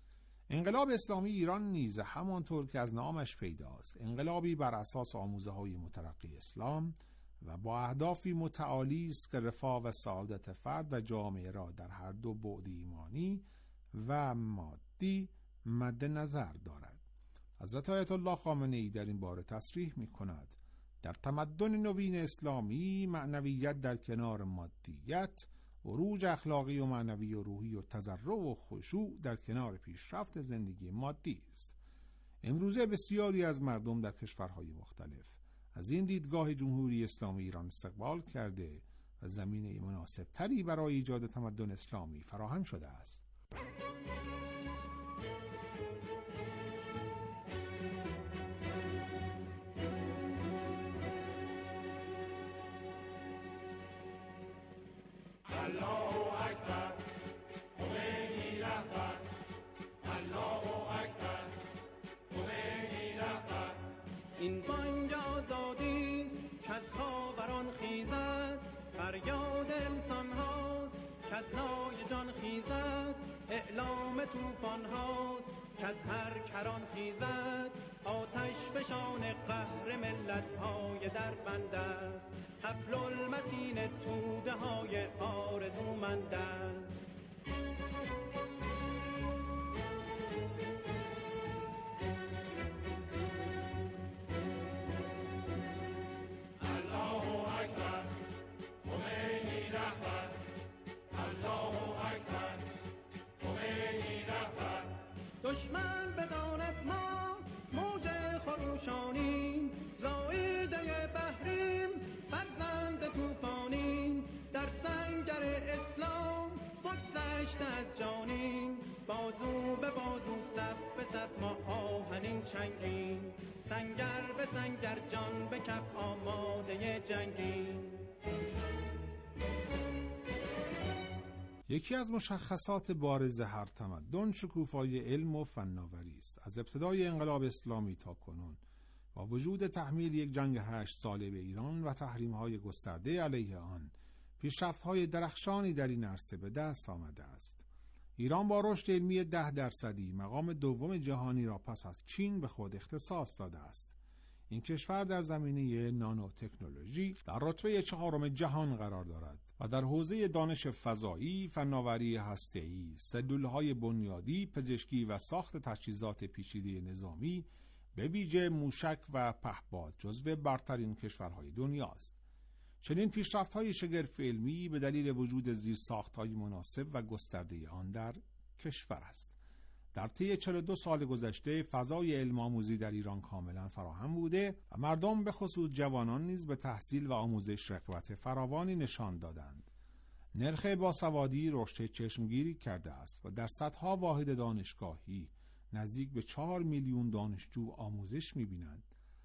انقلاب اسلامی ایران نیز همانطور که از نامش پیداست انقلابی بر اساس آموزه‌های مترقی اسلام و با اهدافی متعالی است که رفاه و سعادت فرد و جامعه را در هر دو بعد ایمانی و مادی مد نظر دارد. حضرت آیت الله خامنه‌ای در این باره تصریح می‌کند: در تمدن نوین اسلامی معنویت در کنار مادیت، عروج اخلاقی و معنوی و روحی و تضرع و خشوع در کنار پیشرفت زندگی مادی است. امروزه بسیاری از مردم در کشورهای مختلف از این دیدگاه جمهوری اسلامی ایران استقبال کرده و زمینه مناسب تری برای ایجاد تمدن اسلامی فراهم شده است. این بانگ آزادی که از خاوران خیزد، فریاد انسان هاست که از نای جان خیزد، اعلام طوفان هاست که از هر کران خیزد، آتش فشان قهر ملت های در بند است، حبل المتین توده های آرزومند است. دشمن بداند ما موج خروشانیم، زایده بحریم، فرزند طوفانیم، در سنگر اسلام بگذشته از جانیم، بازو به بازو صف به صف ما آهنین چنگیم، سنگر به سنگر جان به کف آماده جنگیم. یکی از مشخصات بارز هر تمدن شکوفایی علم و فناوری است. از ابتدای انقلاب اسلامی تا کنون با وجود تحمیل یک جنگ 8 ساله به ایران و تحریم‌های گسترده علیه آن، پیشرفت‌های درخشانی در این عرصه به دست آمده است. ایران با رشد علمی 10% مقام دوم جهانی را پس از چین به خود اختصاص داده است. این کشور در زمینه نانوتکنولوژی در رتبه 4 جهان قرار دارد و در حوزه دانش فضایی، فناوری هسته‌ای، سلول‌های بنیادی، پزشکی و ساخت تجهیزات پیچیده نظامی به ویژه موشک و پهپاد جزو برترین کشورهای دنیاست. چنین پیشرفت‌های شگرف علمی به دلیل وجود زیرساخت‌های مناسب و گسترده آن در کشور است. در طی 42 سال گذشته فضای علم آموزی در ایران کاملا فراهم بوده و مردم به خصوص جوانان نیز به تحصیل و آموزش رغبت فراوانی نشان دادند. نرخ باسوادی رشد چشمگیری کرده است و در صدها واحد دانشگاهی نزدیک به 4 میلیون دانشجو آموزش می‌بینند.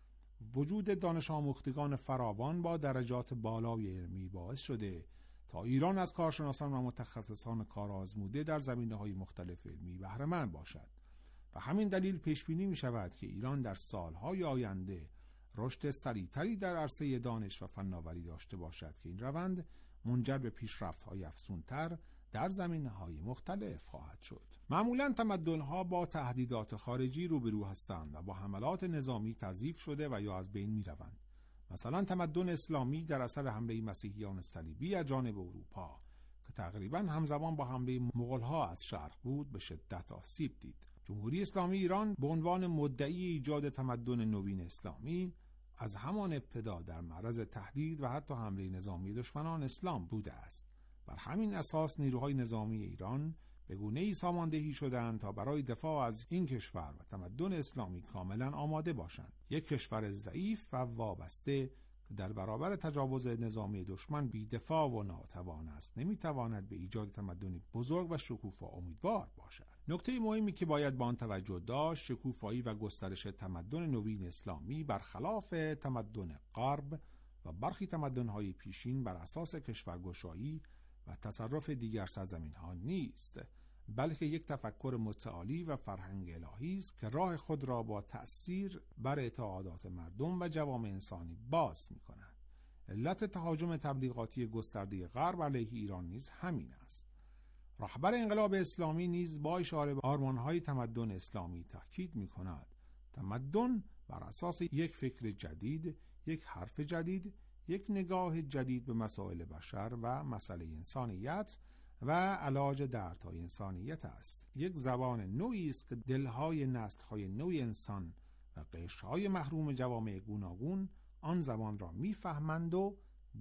وجود دانش آموختگان فراوان با درجات بالای علمی باعث شده تا ایران از کارشناسان و متخصصان کارآزموده در زمینه‌های مختلف علمی بهره مند باشد و همین دلیل پیش بینی می‌شود که ایران در سال‌های آینده رشد سریعتری در عرصه دانش و فناوری داشته باشد که این روند منجر به پیشرفت‌های افزونتر در زمینه‌های مختلف خواهد شد. معمولاً تمدن‌ها با تهدیدات خارجی روبرو هستند و با حملات نظامی تضعیف شده و یا از بین می‌روند. مثلا تمدن اسلامی در اثر حمله مسیحیان صلیبی از جانب اروپا که تقریباً همزمان با حمله مغول‌ها از شرق بود به شدت آسیب دید. جمهوری اسلامی ایران به عنوان مدعی ایجاد تمدن نوین اسلامی از همان ابتدا در معرض تهدید و حتی حمله نظامی دشمنان اسلام بوده است. بر همین اساس نیروهای نظامی ایران به گونه‌ای ساماندهی شدند تا برای دفاع از این کشور و تمدن اسلامی کاملا آماده باشند. یک کشور ضعیف و وابسته که در برابر تجاوز نظامی دشمن بی دفاع و ناتوان است نمیتواند به ایجاد تمدنی بزرگ و شکوفا امیدوار باشد. نکته مهمی که باید به آن توجه داشت شکوفایی و گسترش تمدن نوین اسلامی برخلاف تمدن غرب و برخی تمدن‌های پیشین بر اساس کشورگشایی و تصرف دیگر سرزمین‌ها نیست، بلکه یک تفکر متعالی و فرهنگ الهی است که راه خود را با تأثیر بر اعتقادات مردم و جوامع انسانی باز می‌کند. علت تهاجم تبلیغاتی گسترده غرب علیه ایران نیز همین است. رهبر انقلاب اسلامی نیز با اشاره به آرمان‌های تمدن اسلامی تاکید می‌کند تمدن بر اساس یک فکر جدید، یک حرف جدید، یک نگاه جدید به مسائل بشر و مسئله انسانیت و علاج دردهای انسانیت است. یک زبان نوعی است که دلهای نسل‌های نوع انسان و قشرهای محروم جوامع گوناگون آن زبان را می‌فهمند و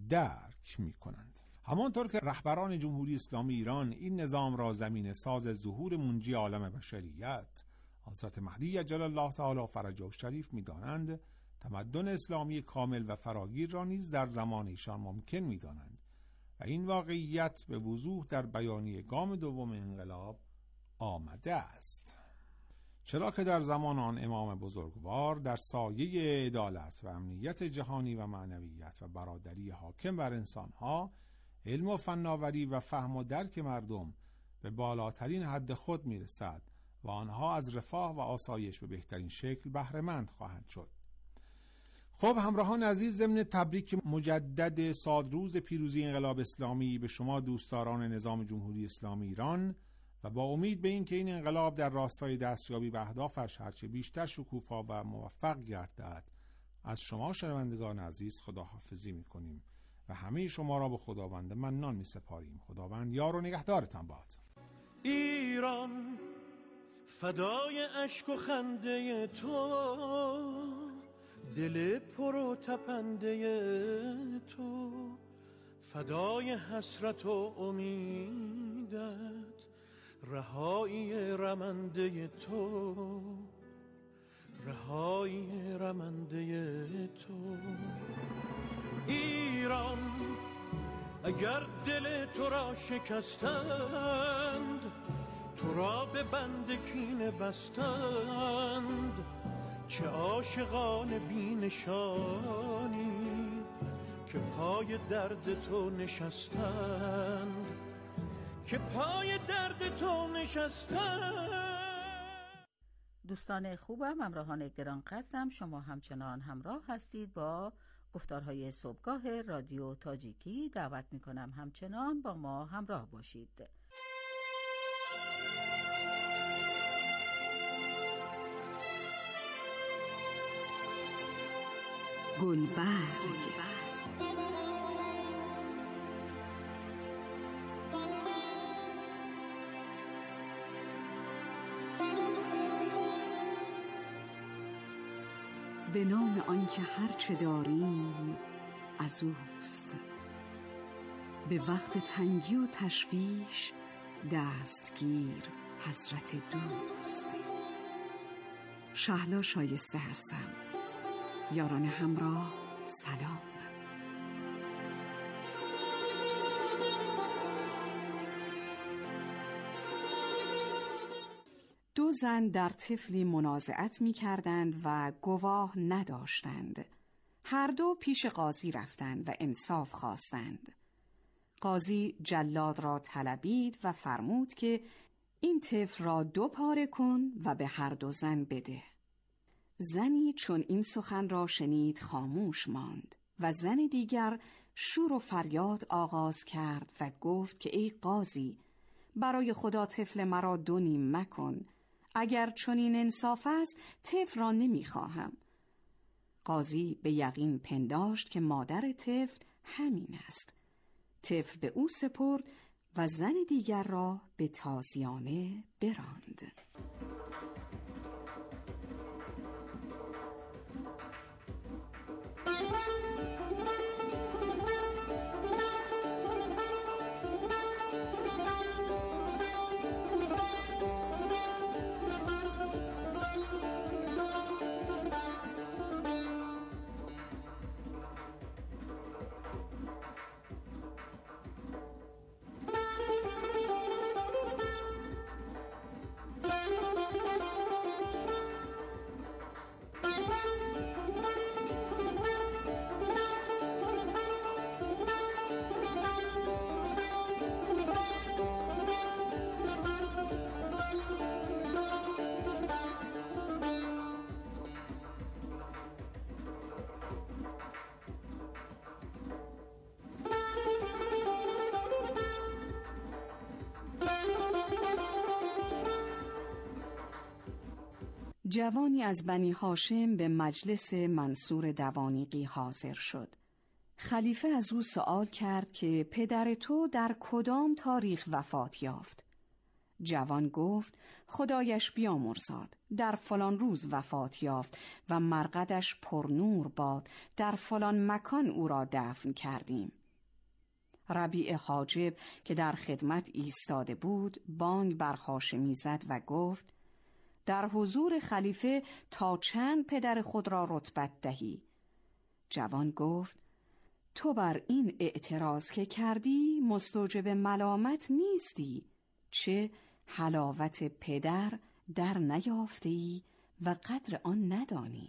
درک می‌کنند. همانطور که رهبران جمهوری اسلامی ایران این نظام را زمینه ساز ظهور منجی عالم بشریت حضرت مهدی عجل الله تعالی فرجه الشریف می‌دانند، تمدن اسلامی کامل و فراگیر را نیز در زمان ایشان ممکن می‌دانند و این واقعیت به وضوح در بیانیه گام دوم انقلاب آمده است. چرا که در زمان آن امام بزرگوار در سایه عدالت و امنیت جهانی و معنویت و برادری حاکم بر انسانها، علم و فناوری و فهم و درک مردم به بالاترین حد خود میرسد و آنها از رفاه و آسایش به بهترین شکل بهره مند خواهند شد. خب همراهان عزیز، ضمن تبریک مجدد سالروز پیروزی انقلاب اسلامی به شما دوستداران نظام جمهوری اسلامی ایران و با امید به این که این انقلاب در راستای دستیابی به اهدافش هرچه بیشتر شکوفا و موفق گردد، از شما شنوندگان عزیز خداحافظی می‌کنیم و همه شما را به خداوند منان می‌سپاریم. خداوند یار و نگهدارتان باد. ایران فدای اشک و خنده تو، دل پر و تپنده تو، فدای حسرت و امیدت، رهایی رمنده تو، رهایی رمنده تو. ایران اگر دل تو را شکستند، تو را به بند کینه بستند، چه عاشقان بی نشانی که پای درد تو نشستند، که پای درد تو نشستند. دوستان خوبم، همراهان گرانقدرم، شما همچنان همراه هستید با گفتارهای صبحگاه رادیو تاجیکی. دعوت میکنم همچنان با ما همراه باشید. گلبرگ. به نام آنکه هرچه داریم از اوست، به وقت تنگی و تشویش دستگیر حضرت دوست. شهلا شایسته هستم. یاران همراه سلام. دو زن در طفلی منازعت می کردند و گواه نداشتند. هر دو پیش قاضی رفتند و انصاف خواستند. قاضی جلاد را طلبید و فرمود که این طفل را 2 پاره کن و به هر دو زن بده. زنی چون این سخن را شنید خاموش ماند و زن دیگر شور و فریاد آغاز کرد و گفت که ای قاضی، برای خدا طفل مرا 2 نیم مکن. اگر چنین انصاف است طفل را نمیخواهم. قاضی به یقین پنداشت که مادر طفل همین است. طفل به او سپرد و زن دیگر را به تازیانه براند. جوانی از بنی هاشم به مجلس منصور دوانیقی حاضر شد. خلیفه از او سؤال کرد که پدر تو در کدام تاریخ وفات یافت؟ جوان گفت خدایش بیامرزاد، در فلان روز وفات یافت و مرقدش پرنور باد، در فلان مکان او را دفن کردیم. ربیع حاجب که در خدمت ایستاده بود بانگ بر هاشمی زد و گفت در حضور خلیفه تا چند پدر خود را رتبت دهی؟ جوان گفت تو بر این اعتراض که کردی مستوجب ملامت نیستی، چه حلاوت پدر در نیافتی و قدر آن ندانی.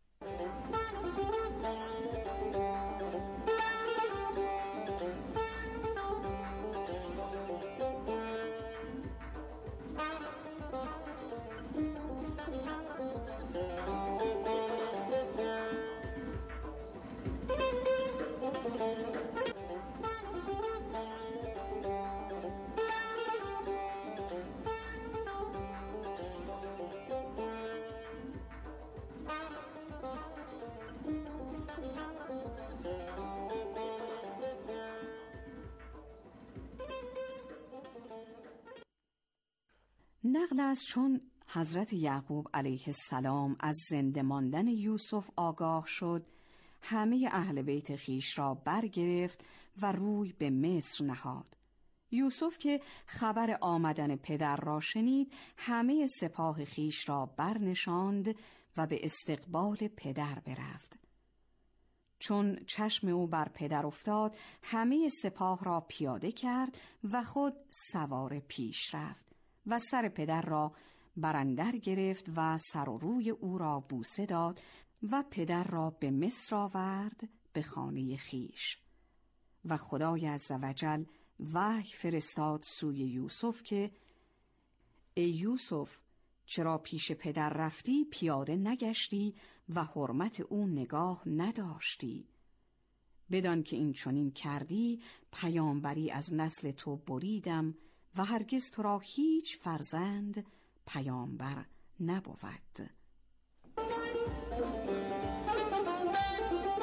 نقل است چون حضرت یعقوب علیه السلام از زنده ماندن یوسف آگاه شد، همه اهل بیت خیش را برگرفت و روی به مصر نهاد. یوسف که خبر آمدن پدر را شنید، همه سپاه خیش را برنشاند و به استقبال پدر برفت. چون چشم او بر پدر افتاد، همه سپاه را پیاده کرد و خود سوار پیش رفت و سر پدر را براندر گرفت و سر و روی او را بوسه داد و پدر را به مصر آورد به خانه خیش. و خدای عزوجل وحی فرستاد سوی یوسف که ای یوسف، چرا پیش پدر رفتی پیاده نگشتی و حرمت او نگاه نداشتی؟ بدان که این چنین کردی پیامبری از نسل تو بریدم و هرگز تو را هیچ فرزند پیامبر نبود.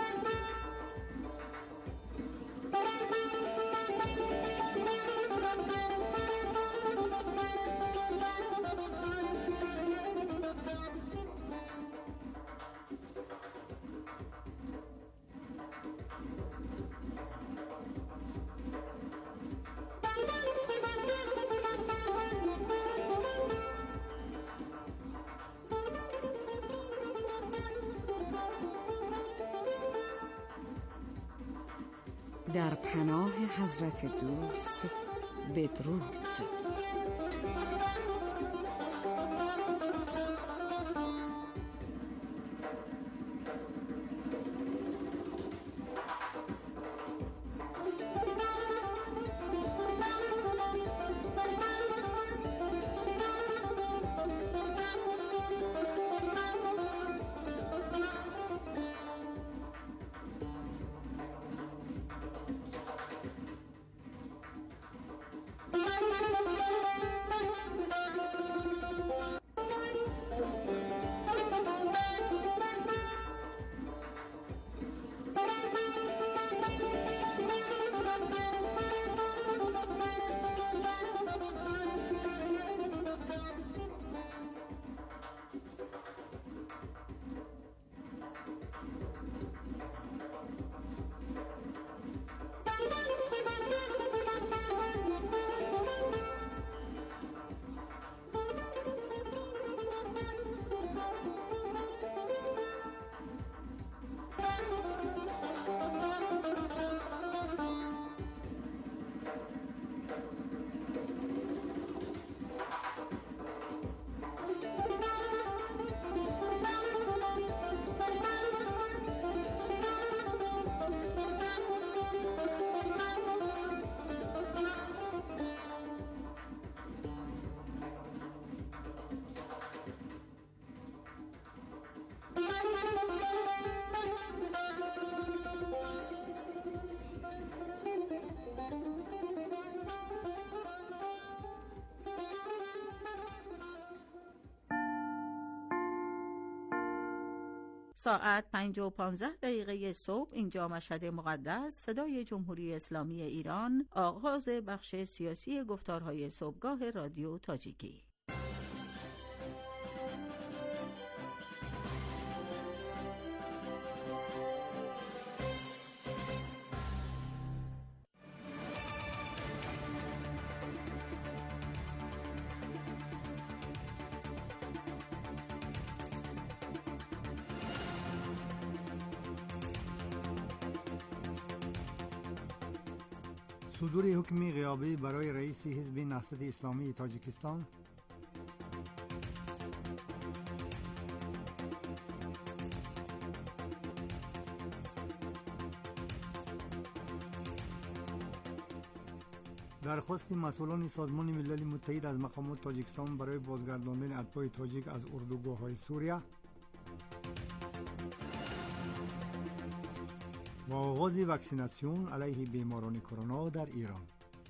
در پناه حضرت دوست بدرود. ساعت 5:15 صبح اینجا مشهد مقدس، صدای جمهوری اسلامی ایران، آغاز بخش سیاسی گفتارهای صبحگاه رادیو تاجیکی. صدور حکم غیابی برای رئیس حزب نهضت اسلامی تاجیکستان. درخواست مسئولان سازمان ملل متحد از مقامات تاجیکستان برای بازگرداندن اتباع تاجیک از اردوگاه‌های سوریه و آغاز واکسیناسیون علیه بیماران کرونا در ایران.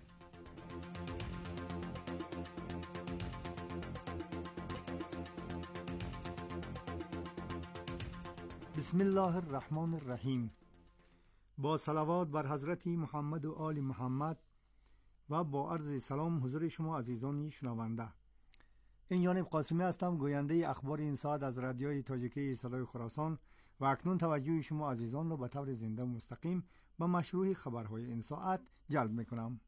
بسم الله الرحمن الرحیم. با صلوات بر حضرت محمد و آل محمد و با عرض سلام حضور شما عزیزان شنونده. این جانب قاسمی هستم، گوینده اخبار این ساعت از رادیوی تاجیکی صدای خراسان و اکنون توجه شما عزیزان را به طور زنده و مستقیم به مشروع خبرهای این ساعت جلب میکنم.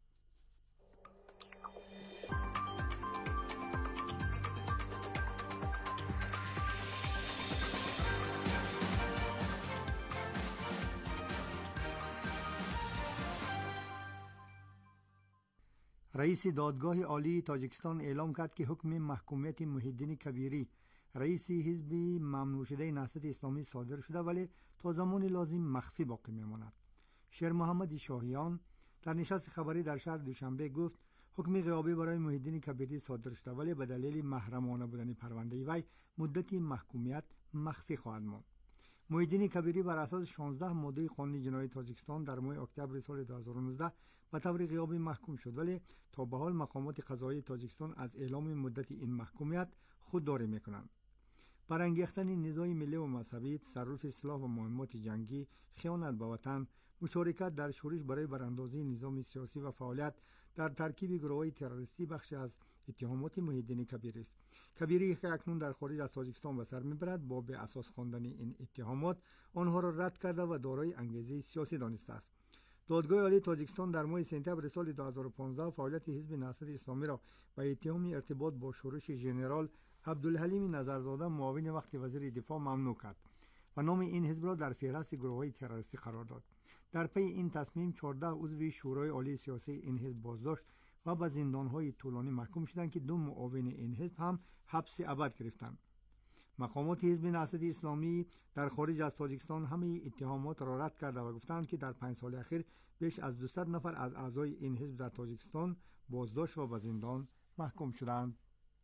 رئیس دادگاه عالی تاجیکستان اعلام کرد که حکم محکومیت محی الدین کبیری رئیس حزب ممنوع شده نهضت اسلامی صادر شده، ولی تا زمان لازم مخفی باقی میماند. شیر محمد شاهیان در نشست خبری در شهر دوشنبه گفت حکم غیابی برای محی الدین کبیری صادر شده، ولی به دلیل محرمانه بودن پرونده وی مدت محکومیت مخفی خواهد ماند. محی الدین کبیری بر اساس 16 ماده قانون جنایی تاجیکستان در ماه اکتبر سال 2019 به طور غیابی محکوم شد، ولی تا به حال مقامات قضایی تاجیکستان از اعلام مدت این محکومیت خودداری میکنند. برانگیختن نزاع ملی و مذهبی، تصرف سلاح و مهمات جنگی، خیانت به وطن، مشارکت در شورش برای براندازی نظام سیاسی و فعالیت در ترکیب گروه‌های تروریستی بخشی از اتهامات محی الدین کبیری است. کبیری که اکنون در خارج از تاجیکستان به سر میبرد با به اساس خواندن این اتهامات آنها را رد کرده و دارای انگیزه سیاسی دانسته است. دادگاه عالی تاجیکستان در ماه سپتامبر سال 2015 فعالیت حزب نهضت اسلامی را به اتهام ارتباط با شورش ژنرال عبدالحلیم نظرزاده معاون وقت وزیر دفاع ممنوع کرد و نام این حزب را در فهرست گروه‌های تروریستی قرار داد. در پی این تصمیم 14 عضو شورای عالی سیاسی این حزب بازداشت و به زندانهای طولانی محکوم شدند که 2 معاون این حزب هم حبس ابد گرفتند. مقامات حزب نهضت اسلامی در خارج از تاجیکستان همه اتهامات را رد کرده و گفتند که در 5 سال اخیر بیش از 200 نفر از اعضای این حزب در تاجیکستان بازداشت و به زندان محکوم شدند.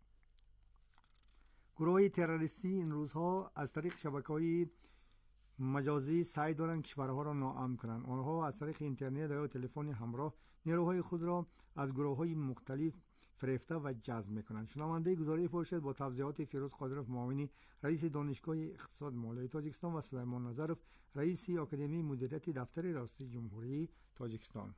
گروه تروریستی این روزها از طریق شبکه‌های مجازی سعی دارند کشورها را ناامن کنند. آنها از طریق اینترنت یا تلفن همراه نیروهای خود را از گروه‌های مختلف فریفته و جذب می‌کنند. شنونده گزارش باشد با توضیحات فیروز قادرов معاون رئیس دانشگاه اقتصاد مالی تاجیکستان و سلیمان نظرov رئیس آکادمی مدیریت دفتر ریاست جمهوری تاجیکستان.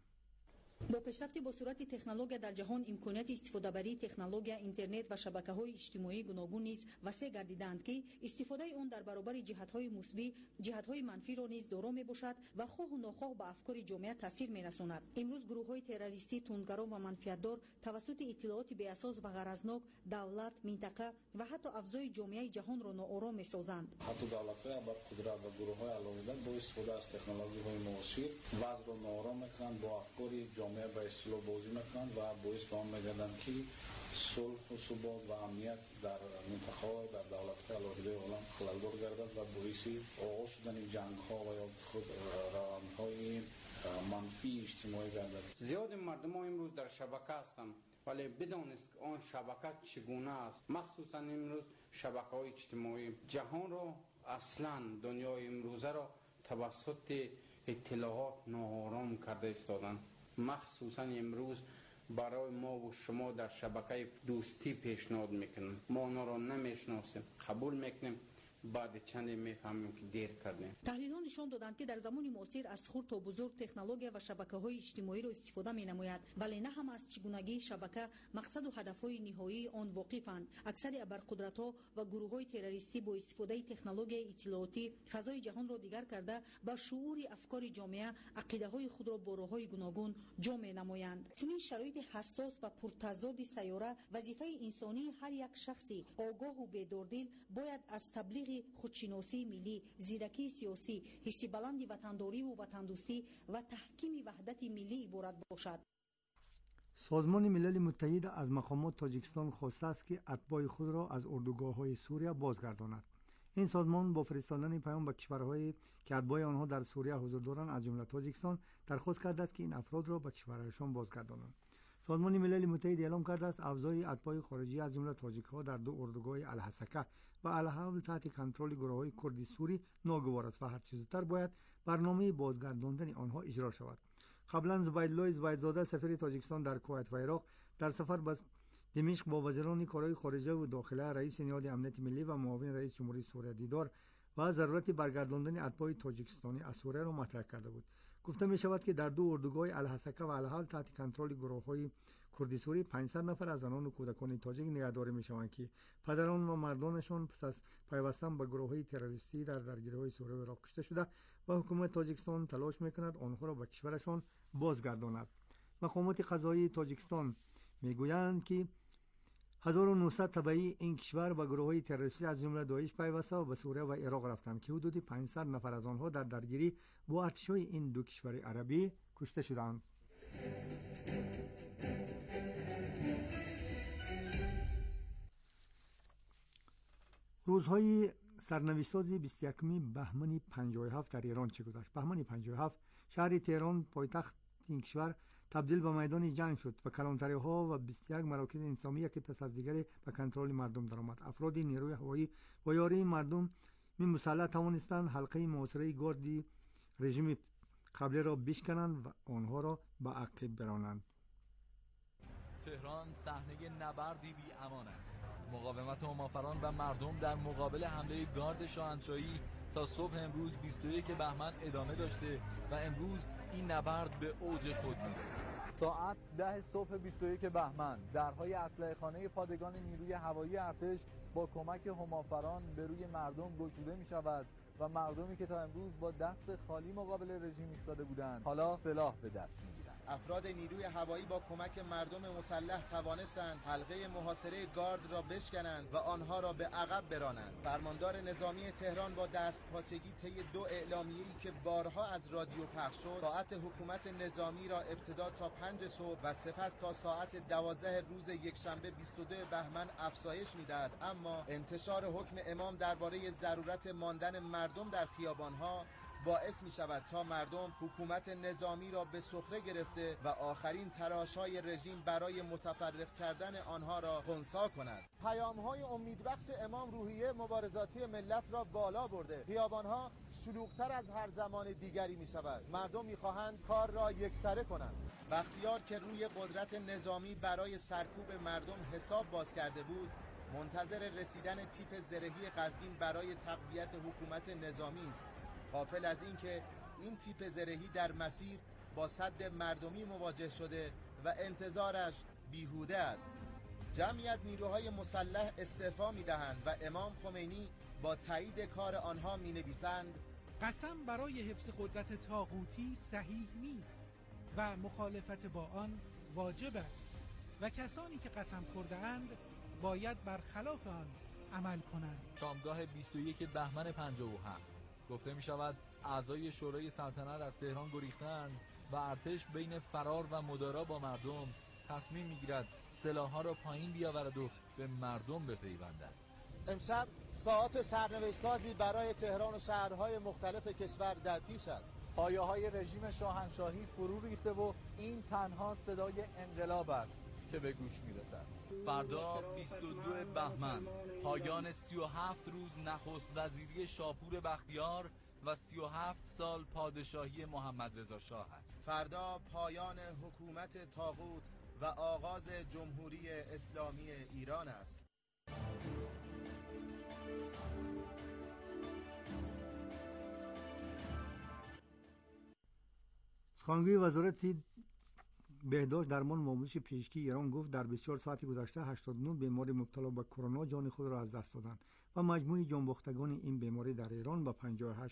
با پیشرفت با صورت تکنولوژیا در جهان امکانات استفاده بری تکنولوژیا اینترنت و شبکه‌های اجتماعی گوناگون نیز وسیع گردیدند که استفاده آن در برابر جهت‌های مثبت جهت‌های منفی را نیز دارا میباشد و خواه و ناخواه به افکار جامعه تاثیر میرساند. امروز گروه‌های تروریستی تندگرا و منفعتدار توسط اطلاعات بی اساس و غرضناک دولت منطقه و حتی افزای جامعه جهان را ناآرام می‌سازند. حتی دولت‌های ابرقدرت و گروه‌های علاقه‌مند با استفاده از تکنولوژی‌های معاصر وضع را ناآرام می‌کنند، با افکار جامعه به اصطلاح بازی میکنند و باعث به آن میگردند که صلح و ثبات و امنیت در منطقه در دولت‌های علاقه عالم خلل‌بار گردد و باعث آغاز شدن جنگ‌ها و یا خود روندهای منفی اجتماعی گردد. زیاد مردم امروز در شبکه هستند ولی بدانست آن شبکه چگونه است. مخصوصا امروز شبکه‌های اجتماعی جهان را اصلا دنیای امروزه را توسط اطلاعات ناآرام کرده ایستادند. مخصوصا امروز برای ما و شما در شبکه دوستی پیشنهاد میکنن، ما آنها را نمیشناسیم، قبول میکنیم، بعد چندی میفهمیم که دیر کردیم. تحلیل‌ها نشان دادند که در زمان معاصر از خرد تا بزرگ تکنولوژیا و شبکه‌های اجتماعی را استفاده می‌نماید، ولی نه هم از چگونگی شبکه مقصد و هدف‌های نهایی آن واقفند. اکثر ابرقدرت‌ها و گروه‌های تروریستی با استفاده تکنولوژی اطلاعاتی فضای جهان را دیگر کرده با شعور افکار جامعه عقیده‌های خود را با راه‌های گوناگون جا می‌نمایند. چون این شرایط حساس و پرتضاد سیاره وظیفه انسانی هر یک شخصی آگاه و بیداردل باید از تبلیغ خودشناسی ملی، زیرکی سیاسی، حس بلند وطنداری و وطندوستی و تحکیم وحدت ملی عبارت باشد. سازمان ملل متحد از مقامات تاجیکستان خواسته است که اتباع خود را از اردوگاه‌های سوریه بازگرداند. این سازمان با فرستادن پیام به کشورهایی که اتباع آنها در سوریه حضور دارند از جمله تاجیکستان درخواست کرده است که این افراد را به کشورهایشان بازگردانند. سازمان ملل متحد اعلام کرده است افزای اتباع خارجی از جمله تاجیک‌ها در 2 اردوگاه الحسکه و الحول تحت کنترل گروه‌های کردی سوری ناگوار است و هر چه زودتر باید برنامه بازگرداندن آنها اجرا شود. قبلا زبیدالله زبیدزاده سفیر تاجیکستان در کویت و عراق در سفر به دمشق با وزیران کارهای خارجه و داخله، رئیس نهاد امنیت ملی و معاون رئیس جمهوری سوریه دیدار و ضرورت برگرداندن اتباع تاجیکستانی از سوریه را مطرح کرده بود. گفته می شود که در 2 اردوگاه الحسکه و الحول تحت کنترل گروه‌های کردی سوری 500 نفر از زنان و کودکان تاجیک نگهداری می شوند که پدران و مردانشان پس از پیوستن به گروه‌های تروریستی در درگیری‌های سوریه و عراق کشته شده و حکومت تاجیکستان تلاش می‌کند آنها را به کشورشان بازگرداند. مقامات قضایی تاجیکستان می‌گویند که 1900 تبعی این کشور به گروه‌های تروریستی از جمله داعش پیوسته و به سوریه و عراق رفتند که حدود 500 نفر از آنها در درگیری با ارتش‌های این 2 کشور عربی کشته شدند. روزهای سرنوشت‌ساز 21 بهمن 57 در ایران چه گذشت؟ بهمن 57 شهر تهران پایتخت این کشور تبدیل به میدان جنگ شد و کلانتری‌ها و 21 مراکز انسانی که پس از دیگری به کنترل مردم درآمد. افراد نیروی هوایی و یاری مردم مسلح توانستند حلقه محاصره گاردی رژیم قبلی را بشکنند و آنها را به عقب برانند. تهران صحنه نبردی بی امان است. مقاومت همافران و مردم در مقابل حمله گارد شاهنشاهی تا صبح امروز 21 بهمن ادامه داشته و امروز این نبرد به اوج خود میرسد. ساعت 10 صبح 21 بهمن درهای اسلحه‌خانه پادگان نیروی هوایی ارتش با کمک همافران به روی مردم گشوده می شود و مردمی که تا امروز با دست خالی مقابل رژیم ایستاده بودند حالا سلاح به دست می‌گیرند. افراد نیروی هوایی با کمک مردم مسلح توانستند حلقه محاصره گارد را بشکنند و آنها را به عقب برانند. فرماندار نظامی تهران با دستپاچگی طی 2 اعلامیه‌ای که بارها از رادیو پخش شد، ساعت حکومت نظامی را ابتدا تا 5 صبح و سپس تا ساعت 12 روز یکشنبه 22 بهمن افزایش می‌داد، اما انتشار حکم امام درباره ضرورت ماندن مردم در خیابان‌ها باعث می شود تا مردم حکومت نظامی را به سخره گرفته و آخرین تلاش‌های رژیم برای متفرق کردن آنها را خنثی کند. پیام‌های امیدبخش امام روحیه مبارزاتی ملت را بالا برده. خیابان‌ها شلوغ‌تر از هر زمان دیگری می شود. مردم می‌خواهند کار را یکسره کنند. بختیار که روی قدرت نظامی برای سرکوب مردم حساب باز کرده بود، منتظر رسیدن تیپ زرهی قزوین برای تقویت حکومت نظامی است، غافل از این که این تیپ زرهی در مسیر با سد مردمی مواجه شده و انتظارش بیهوده است. جمعی از نیروهای مسلح استعفا می‌دهند و امام خمینی با تایید کار آنها می‌نویسند: قسم برای حفظ قدرت طاغوتی صحیح نیست و مخالفت با آن واجب است و کسانی که قسم خورده‌اند باید برخلاف آن عمل کنند. شامگاه 21 بهمن 57 گفته می شود اعضای شورای سلطنت از تهران گریختند و ارتش بین فرار و مدارا با مردم تصمیم می گیرد سلاح‌ها را پایین بیاورد و به مردم بپیوندد. امشب ساعات سرنوشت‌سازی برای تهران و شهرهای مختلف کشور در پیش است. پایه‌های رژیم شاهنشاهی فرو ریخته و این تنها صدای انقلاب است که به گوش میرسد. فردا 22 بهمن پایان 37 روز نخست وزیری شاپور بختیار و 37 سال پادشاهی محمد رضا شاه است. فردا پایان حکومت طاغوت و آغاز جمهوری اسلامی ایران است. سخنگوی وزارت بهداشت درمان و آموزش پزشکی ایران گفت در 24 ساعت گذشته 89 بیمار مبتلا به کرونا جان خود را از دست دادند و مجموع جانباختگان این بیماری در ایران به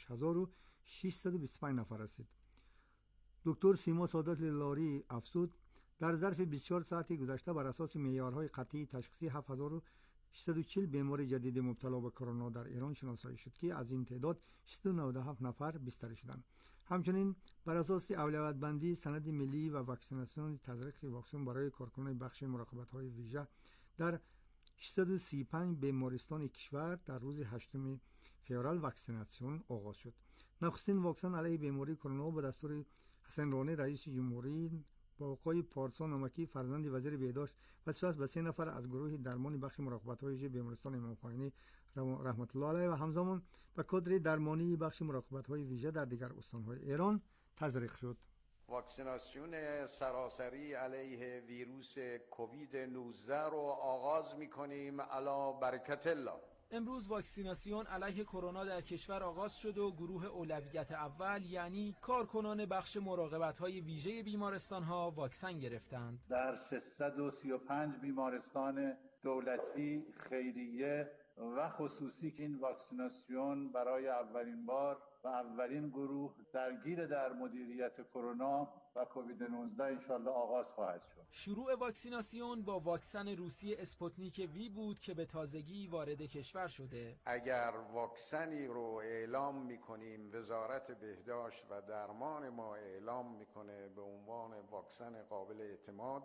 58625 نفر رسید. دکتر سیما سعادت لاری افزود در ظرف 24 ساعت گذشته بر اساس معیارهای قطعی تشخیصی 7640 بیمار جدید مبتلا به کرونا در ایران شناسایی شد که از این تعداد 697 نفر بستری شدند. همچنین بر اساس اولویت بندی سند ملی و واکسیناسیون تزریق واکسن برای کارکنان بخش مراقبت‌های ویژه در 635 بیمارستان کشور در روز 8 فوریه واکسیناسیون آغاز شد. نخستین واکسن علیه بیماری کرونا به دستور حسن روحانی رئیس جمهوری با آقای پارسا نمکی فرزند وزیر بهداشت و سپس به 3 نفر از گروه درمانی بخش مراقبت‌های ویژه بیمارستان امام خمینی رحمت الله علیه و همزمان به کادر درمانی بخش مراقبت‌های ویژه در دیگر استان‌های ایران تزریق شد. واکسیناسیون سراسری علیه ویروس کووید 19 رو آغاز می‌کنیم علی برکت الله. امروز واکسیناسیون علیه کرونا در کشور آغاز شد و گروه اولویت اول یعنی کارکنان بخش مراقبت‌های ویژه بیمارستان‌ها واکسن گرفتند. در 635 بیمارستان دولتی، خیریه و خصوصی که این واکسیناسیون برای اولین بار و اولین گروه درگیر در مدیریت کرونا و کووید 19 انشالله آغاز خواهد شد. شروع واکسیناسیون با واکسن روسی اسپوتنیک وی بود که به تازگی وارد کشور شده. اگر واکسنی رو اعلام میکنیم، وزارت بهداشت و درمان ما اعلام میکنه به عنوان واکسن قابل اعتماد،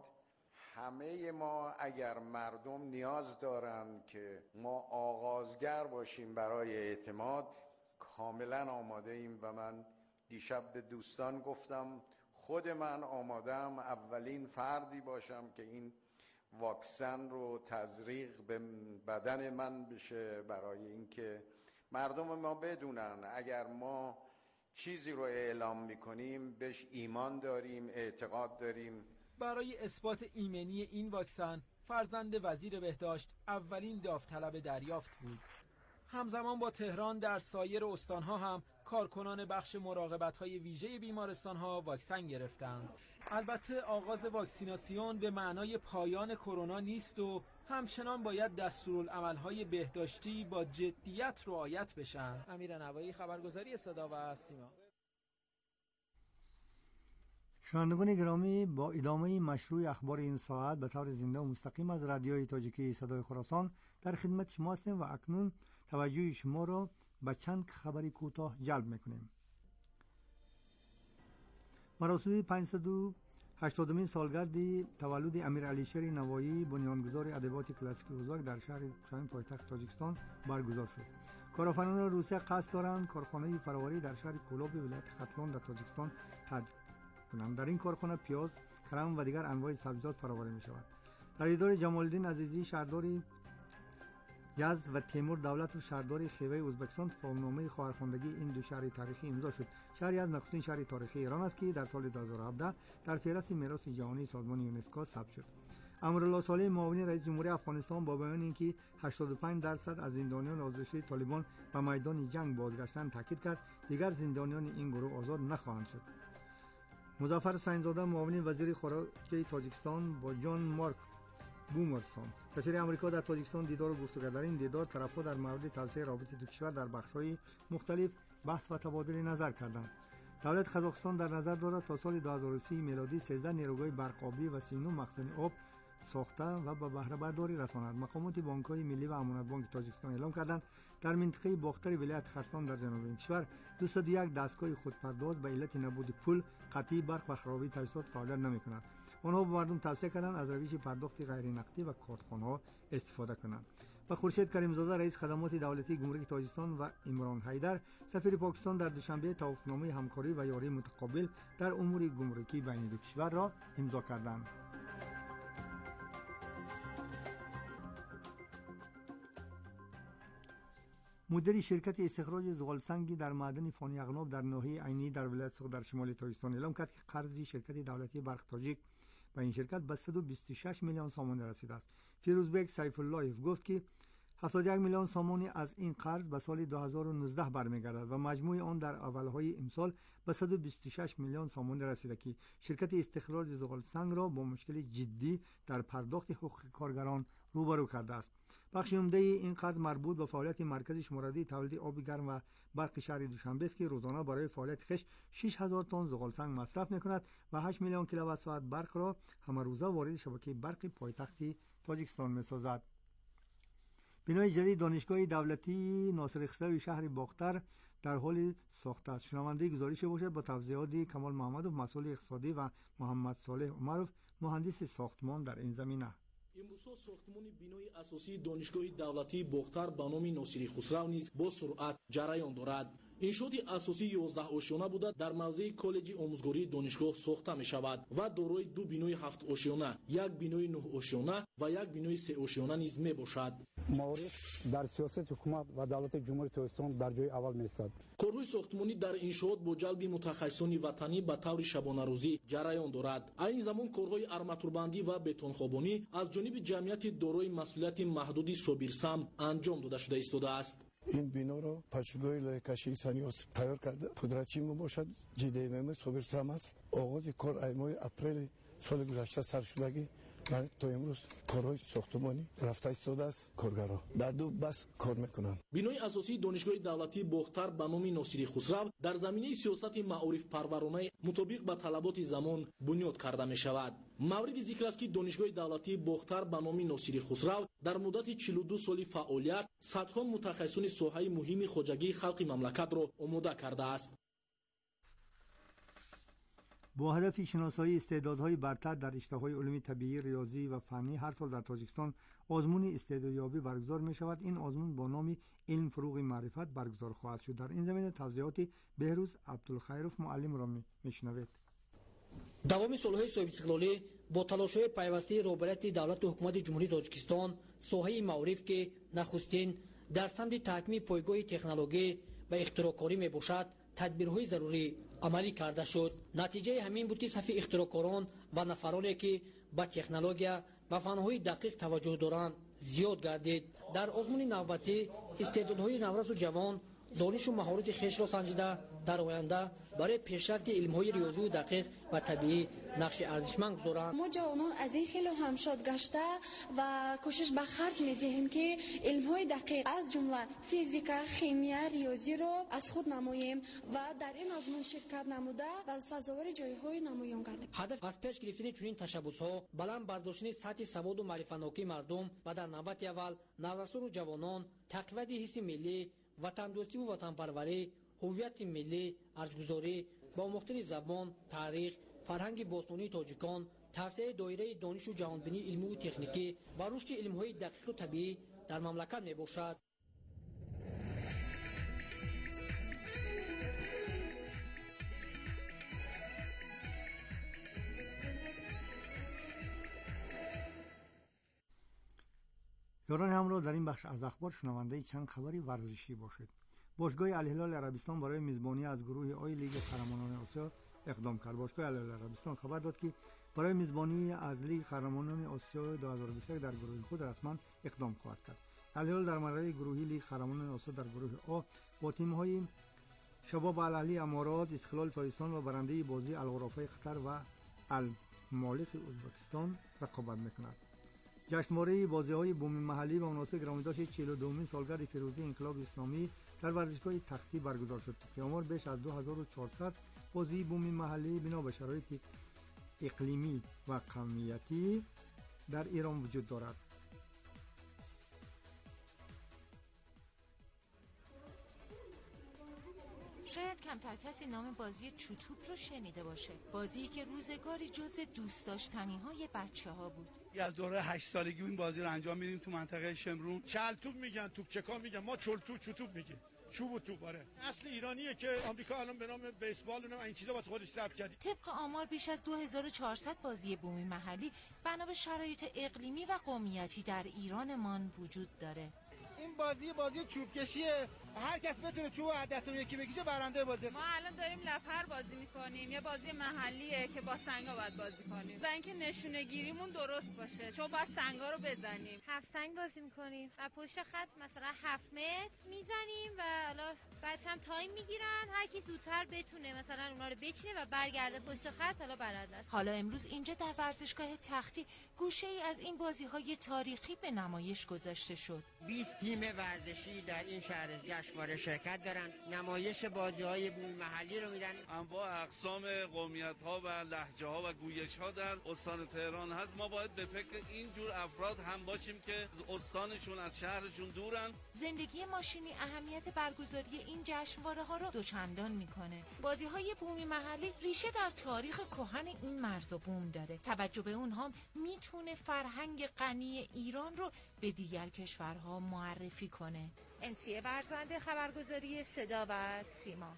همه ما اگر مردم نیاز دارن که ما آغازگر باشیم برای اعتماد، کاملا آماده ایم و من دیشب به دوستان گفتم خود من آمادم اولین فردی باشم که این واکسن رو تزریق به بدن من بشه، برای اینکه مردم ما بدونن اگر ما چیزی رو اعلام میکنیم بهش ایمان داریم، اعتقاد داریم. برای اثبات ایمنی این واکسن فرزند وزیر بهداشت اولین داوطلب دریافت بود. همزمان با تهران در سایر استانها هم کارکنان بخش مراقبت‌های ویژه بیمارستان‌ها واکسن گرفتند. البته آغاز واکسیناسیون به معنای پایان کرونا نیست و همچنان باید دستورالعمل‌های بهداشتی با جدیت رعایت بشن. امیر نوایی، خبرگزاری صدا و سیما. شنوندگان گرامی، با ادامه مشروع اخبار این ساعت به طور زنده و مستقیم از رادیوی تاجیکی صدای خراسان در خدمت شما هستیم و اکنون توجه شما را به چند خبری کوتاه جلب میکنیم. مراسم 580مین سالگرد تولد امیر علی شیر نوایی بنیانگذار ادبیات کلاسیک بزرگ در شهر شاهین پایتخت تاجیکستان برگزار شد. کارآفرینان روسیه قصد دارند کارخانه فراوری در شهر کولاب ولایت ختلان در تاجیکستان تأسیس کنند. در این کارخانه پیاز، کرم و دیگر انواع سبزیجات فراوری می شود. در دیدار جمال الدین عزیزی شهردار یزد و تیمور دولت و شهردار خیوه ازبکستان تفاهمنامه خواهرخواندگی این دو شهر تاریخی امضا شد. شهر یزد نخستین شهر تاریخی ایران است که در سال 2017 در فهرست میراث جهانی سازمان یونسکو ثبت شد. امرالله صالح معاون رئیس جمهوری افغانستان با بیان اینکه 85% از زندانیان آزادشده طالبان به میدان جنگ بازگشتند تاکید کرد دیگر زندانیان این گروه آزاد نخواهند شد. مظفر سنگزاده معاون وزیر خارجه تاجیکستان با جان مارک بومرسون سفیر امریکا در تاجیکستان دیدار و گفتگو کردند. این دیدار طرف‌ها در مورد توسعه رابطه دو کشور در بخش‌های مختلف بحث و تبادل نظر کردند. دولت قزاقستان در نظر دارد تا سال 2030 میلادی 13 نیروگاه برق‌آبی و 39 مخزن آب ساخته و به بهره برداری رساند. مقامات بانک‌های ملی و امانت بانک تاجیکستان اعلام کردند در منطقه باختر ولایت خراسان در جنوب این کشور 201 دستگاه خودپرداز به علت نبود پول، قطعی برق و خرابی تجهیزات فعالیت نمی‌کند. آنها به مردم توصیه کردند از روش پرداخت غیر نقدی و کارتخانه‌ها استفاده کنند. و خورشید کریمزاده رئیس خدمات دولتی گمرک تاجیکستان و عمران حیدر سفیر پاکستان در دوشنبه توافقنامه همکاری و یاری متقابل در امور گمرکی بین دو کشور را امضا کردند. مدیر شرکت استخراج زغالسنگی در معدن فانی اغناب در ناحیه عینی در ولایت سوق در شمال تاجیکستان اعلام کرد که قرض شرکت دولتی برق تاجیک و این شرکت به 126 میلیون سامان رسیده است. فیروزبک سیف الله گفت که 71 میلیون سامانی از این قرض به سال 2019 برمیگردد و مجموع آن در اولهای امسال به 126 میلیون سامان رسیده که شرکت استخراج زغالسنگ را با مشکل جدی در پرداخت حقوق کارگران روبرو کرده است. بخش عمده این قرض مربوط به فعالیت مرکز شماردهی تولید آب گرم و برق شهر دوشنبه است که روزانه برای فعالیت خش 6000 تن زغالسنگ مصرف می‌کند و 8 میلیون کیلووات ساعت برق را همه روزه وارد شبکه برق پایتخت تاجیکستان می‌سازد. بنای جدید دانشگاه دولتی ناصر خسروی شهر باختر در حال ساخته است. شنونده گزارش باشد با توضیحات کمال محمدوف مسئول اقتصادی و محمد صالح عمروف مهندس ساختمان در این زمینه. امروز ساختمان بینای اساسی دانشگاه دولتی باختر به نام ناصر خسرو نیز با سرعت جریان دارد. انشاء اساسی 11 آشیانه بوده در موضع کالج آموزگاری دانشگاه ساخته می شود و دارای دو بینای 7 آشیانه، یک بینای 9 آشیانه و یک بینای 3 آشیانه نیز می باشد. معارف در سیاست حکومت و دولت جمهوری تاجیکستان در جای اول می ایستد. کارهای ساختمانی در انشاءات با جلب متخصصان وطنی به طور شبانه روزی جریان دارد. این زمان کارهای آرماتوربندی و بتونخوابانی از جانب جمعیت دارای مسئولیت محدود صابرسم انجام داده شده ایستاده است. این بنا را پژوهشگاه لایحه‌کشی صنایع تیار کرده. پودرچی باشد جدی‌مم صابرسم است. آغاز کار ایمای اپریل سال گذشته سر شدگی تا امروز کارهای ساختمانی رفته ایستاده است. کارگرها در دو بس کار میکنند. بینای اساسی دانشگاه دولتی باختر به نام ناصر خسرو در زمینه سیاست معارف پرورانه مطابق با طلبات زمان بنیاد کرده می شود. مورد ذکر است که دانشگاه دولتی باختر به نام ناصر خسرو در مدت 42 سال فعالیت صدها متخصصان ساحه مهم خواجگی خلق مملکت را آماده کرده است. با هدف شناسایی استعدادهای برتر در رشته‌های علوم طبیعی، ریاضی و فنی هر سال در تاجیکستان آزمون استعدادیابی برگزار می شود. این آزمون با نام علم فروغ معرفت برگزار خواهد شد. در این زمینه توضیحات بهروز عبدالخیرов معلم را میشنوید. دوامی سالهای صاحب استقلالی با تلاش‌های پیوسته رهبریت دولت و حکومت جمهوری تاجیکستان ساحه معارف که نخستین در سمت تحکیم پایگاه تکنولوژی و اختراعکاری می باشد تدبیرهای ضروری عملی کرده شد. نتیجه همین بود که صف اختراعکاران و نفرانی که به تکنولوژیا و فن‌های دقیق توجه دارند زیاد گردید. در آزمون نوبتی استعدادهای نورس و جوان دانش و مهارت خویش را سنجیده در آینده برای پیشرفت علم‌های ریاضی و دقیق و طبیعی نقش ارزشمند گذارند. ما جوانان از این خیلی هم شاد گشته و کوشش به خرج می‌دهیم که علم‌های دقیق از جمله فیزیک، شیمی، ریاضی را از خود نماییم و در این آزمون شرکت نموده و سزاوار جایهای نمایان گردیم. هدف از پیش گرفتن چنین تشبس‌ها بلند برداشتن سطح سواد و معرفت‌ناکی مردم و در نوبت اول نوسان و جوانان، تقویت حس ملی، وطندوستی و وطنپروری، هویت ملی، ارزش‌گذاری با مختلف زبان، تاریخ، فرهنگ باستانی تاجیکان، توسعه دایره دانش و جهانبینی علمی و تکنیکی و رشد علم‌های دقیق و طبیعی در مملکت میباشد. یاران همراه در این بخش از اخبار شنونده چند خبری ورزشی باشید. باشگاه الهلال عربستان برای میزبانی از گروه آی لیگ قهرمانان آسیا اقدام کرد. باشگاه الهلال عربستان خبر داد که برای میزبانی از لیگ قهرمانان آسیا 2021 در گروه خود رسما اقدام خواهد کرد. الهلال در مرحله گروهی لیگ قهرمانان آسیا در گروه آ با تیم‌های شباب الاهلی امارات، استقلال تاجیکستان و برنده بازی الغرفای قطر و المالک ازبکستان رقابت می‌کند. جشنواره بازی‌های بومی محلی و مناسب گرامیداشت 42مین سالگرد پیروزی انقلاب اسلامی در ورزشگاه تختی برگزار شد. که آمار بیش از 2400 بازی بومی محلی بنا به شرایط اقلیمی و قومیتی در ایران وجود دارد. شاید کمتر کسی نام بازی چوتوپ رو شنیده باشه. بازی که روزگاری جزو دوست داشتنی های بچه‌ها بود. از دوره 8 سالگی این بازی رو انجام میدیم تو منطقه شمرون. چلتوپ میگن، توپ چکا میگن، ما چلتوپ چوتوپ میگیم. چوب و توپ. آره اصل ایرانیه که آمریکا الان به نام بیسبال و این چیزا واسه خودش ثبت کرد. طبق آمار بیش از 2400 بازی بومی محلی بنا به شرایط اقلیمی و قومیتی در ایرانمان وجود داره. این بازی چوب کشیه، هر کس بتونه چوب از دست اون یکی بکشه برنده بازی. ما الان داریم لپر بازی میکنیم، یه بازی محلیه که با سنگا باید بازی کنیم. و اینکه نشونه گیریمون درست باشه، چون باید سنگا رو بزنیم. 7 سنگ بازی میکنیم و پشت خط مثلا 7 متر میزنیم و حالا بعدش هم تایم میگیرن، هر کی زودتر بتونه مثلا اونا رو بچینه و برگرده پشت خط حالا برنده است. حالا امروز اینجا در ورزشگاه تختی گوشه‌ای از این بازی‌های تاریخی به نمایش گذاشته شد. 20 تیم ورزشی در این شهر جشنواره شرکت دارن، نمایش بازی‌های بومی محلی رو میدن. انواع اقسام قومیت‌ها و لهجه‌ها و گویش‌ها در استان تهران هست. ما باید به فکر این جور افراد هم باشیم که از استانشون، از شهرشون دورن. زندگی ماشینی اهمیت برگزاری این جشنواره‌ها رو دوچندان میکنه. بازی‌های بومی محلی ریشه در تاریخ کهن این مرز و بوم داره. توجه به اونها میتونه فرهنگ غنی ایران رو به دیگر کشورها معرفی کنه. انسیه برزنده، خبرگزاری صدا و سیما.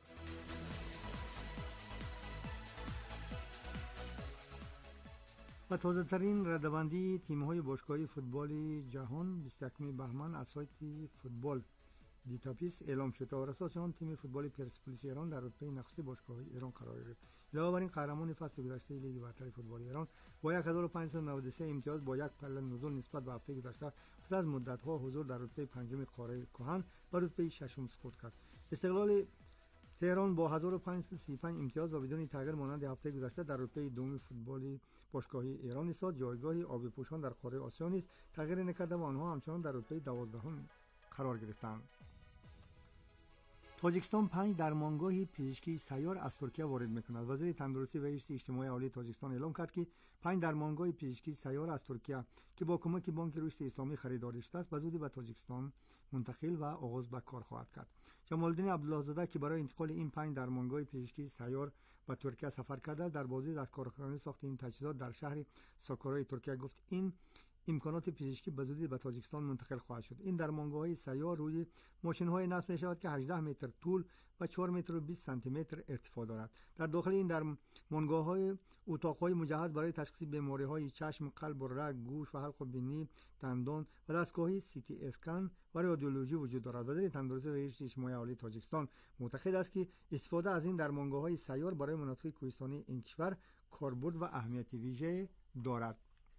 و تازه ترین ردبندی تیم‌های باشگاهی فوتبال جهان 21 بهمن از سایت فوتبال دیتاپیس اعلام شد. و اساس آن تیم فوتبال پرسپولیس ایران در رتبه نخستی باشگاه ایران قرار گرفت. علاوه بر این قهرمان فصل گذشته لیگ برتر فوتبال ایران با 1593 امتیاز با یک پله نزول نسبت به هفته گذشته پس از مدت‌ها حضور در رتبه پنجم قاره کهن به رتبه ششم سقوط کرد. استقلال تهران با 1535 امتیاز و بدون تغییر مانند هفته گذشته در رتبه دوم فوتبال باشگاهی ایران ایستاد. جایگاه آبی پوشان در قاره آسیا نیز تغییر نکرده و آنها همچنان در رتبه 12 قرار گرفتند. تاجیکستان 5 درمانگاه پزشکی سیار از ترکیه وارد می‌کند. وزیر تندرستی و بهداشت اجتماعی عالی تاجیکستان اعلام کرد که 5 درمانگاه پزشکی سیار از ترکیه که با کمک بانک رشد اسلامی خریداری شده است به زودی به تاجیکستان منتقل و آغاز به کار خواهد کرد. جمالدین عبدالله زاده که برای انتقال این 5 درمانگاه پزشکی سیار به ترکیه سفر کرده در بازدید از کارخانه ساخت این تجهیزات در شهر ساکارای ترکیه گفت این امکانات پزشکی به زودی به تاجیکستان منتقل خواهد شد. این درمانگاه‌های سیار روی ماشین‌های نصب می‌شود که 18 متر طول و 4 متر و 20 سانتی متر ارتفاع دارد. در داخل این درمانگاه‌های اتاق‌های مجهز برای تشخیص بیماری‌های چشم، قلب و رگ، گوش و حلق و بینی، دندان و دستگاه CT اسکن و رادیولوژی وجود دارد. وزیر تندرستی و بهداشت اجتماعی عالی تاجیکستان معتقد است که استفاده از این درمانگاه‌های سیار برای مناطق کوهستانی این کشور کاربرد و اهمیت ویژه دارد.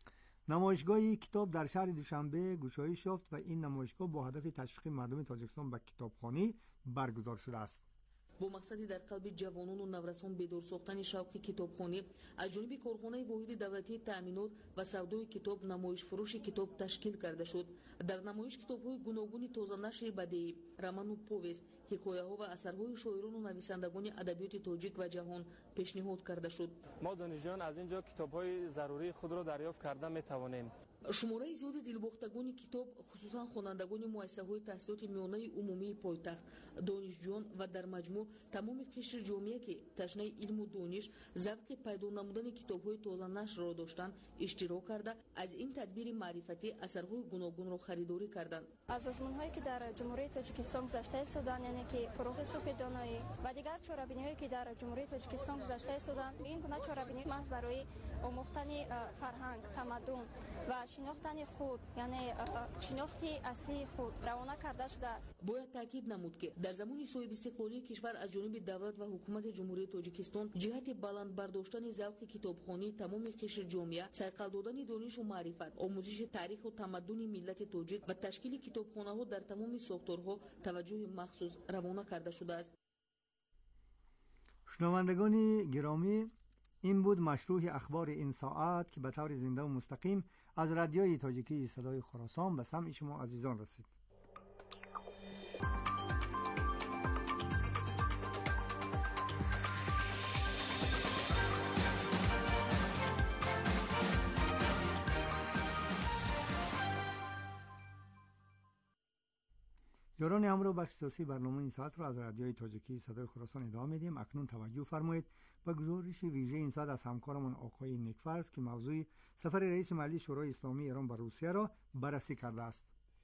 نمایشگاه کتاب در شهر دوشنبه گشایش یافت و این نمایشگاه با هدف تشویق مردم تاجیکستان به کتابخوانی برگزار شده است. با مقصدی در قلب جوانان و نورسان بیدار ساختن شوق کتابخوانی از جانب کارخانه واحد دولتی تأمینات و سودای کتاب نمایش فروش کتاب تشکیل کرده شد. در نمایش کتاب‌های گوناگون تازه نشر بدیعی، رمان و پوست، حکایه‌ها و اثرهای شاعران و نویسندگان ادبیات تاجیک و جهان پیشنهاد کرده شد. ما دانشجویان از اینجا کتاب‌های ضروری خود را دریافت کرده می‌توانیم. شماره زیاد دلباختگان کتاب خصوصا خوانندگان مؤسسه‌های تحصیلات میانه عمومی پایتخت، دانشجویان و در مجموع تمام قشر جامعه که تشنه علم و دانش، ذوق پیدا نمودن کتاب‌های تازه نشر را داشتند اشتراک کرده از این تدبیر معرفتی اثرهای گوناگون را خریداری کردند. از آزمون‌هایی که در جمهوری تاجیکستان گذشته سودان، یعنی که فروغ صبح دانایی و دیگر چاره‌بینی‌هایی که در جمهوری تاجیکستان گذشته سودان، این گونه چاره‌بینی محض برای آموختن فرهنگ، تمدن و شناختن خود، یعنی شناخت اصلی خود روانه کرده شده است. باید تاکید نمود که در زمان صاحب استقلالی کشور از جانب دولت و حکومت جمهوری تاجیکستان جهت بلند برداشتن ذوق کتابخوانی تمام قشر جامعه، سرقل دادن دانش و معرفت، آموزش تاریخ و تمدن ملت تاجیک و تشکیل کتابخانه‌ها در تمام ساختارها توجه مخصوص روانه کرده شده است. شنوندگان گرامی، این بود مشروع اخبار این ساعت که به طور زنده و مستقیم از رادیوی تاجیکی صدای خراسان به سمع شما عزیزان رسید. یاران همراه بخش سیاسی برنامه این ساعت را از رادیوی تاجیکی صدای خراسان ادامه میدیم. اکنون توجه فرمایید به گزارش ویژه این ساعت از همکارمان آقای نیکفرز که موضوع سفر رئیس مجلس شورای اسلامی ایران به روسیه را بررسی کرده است.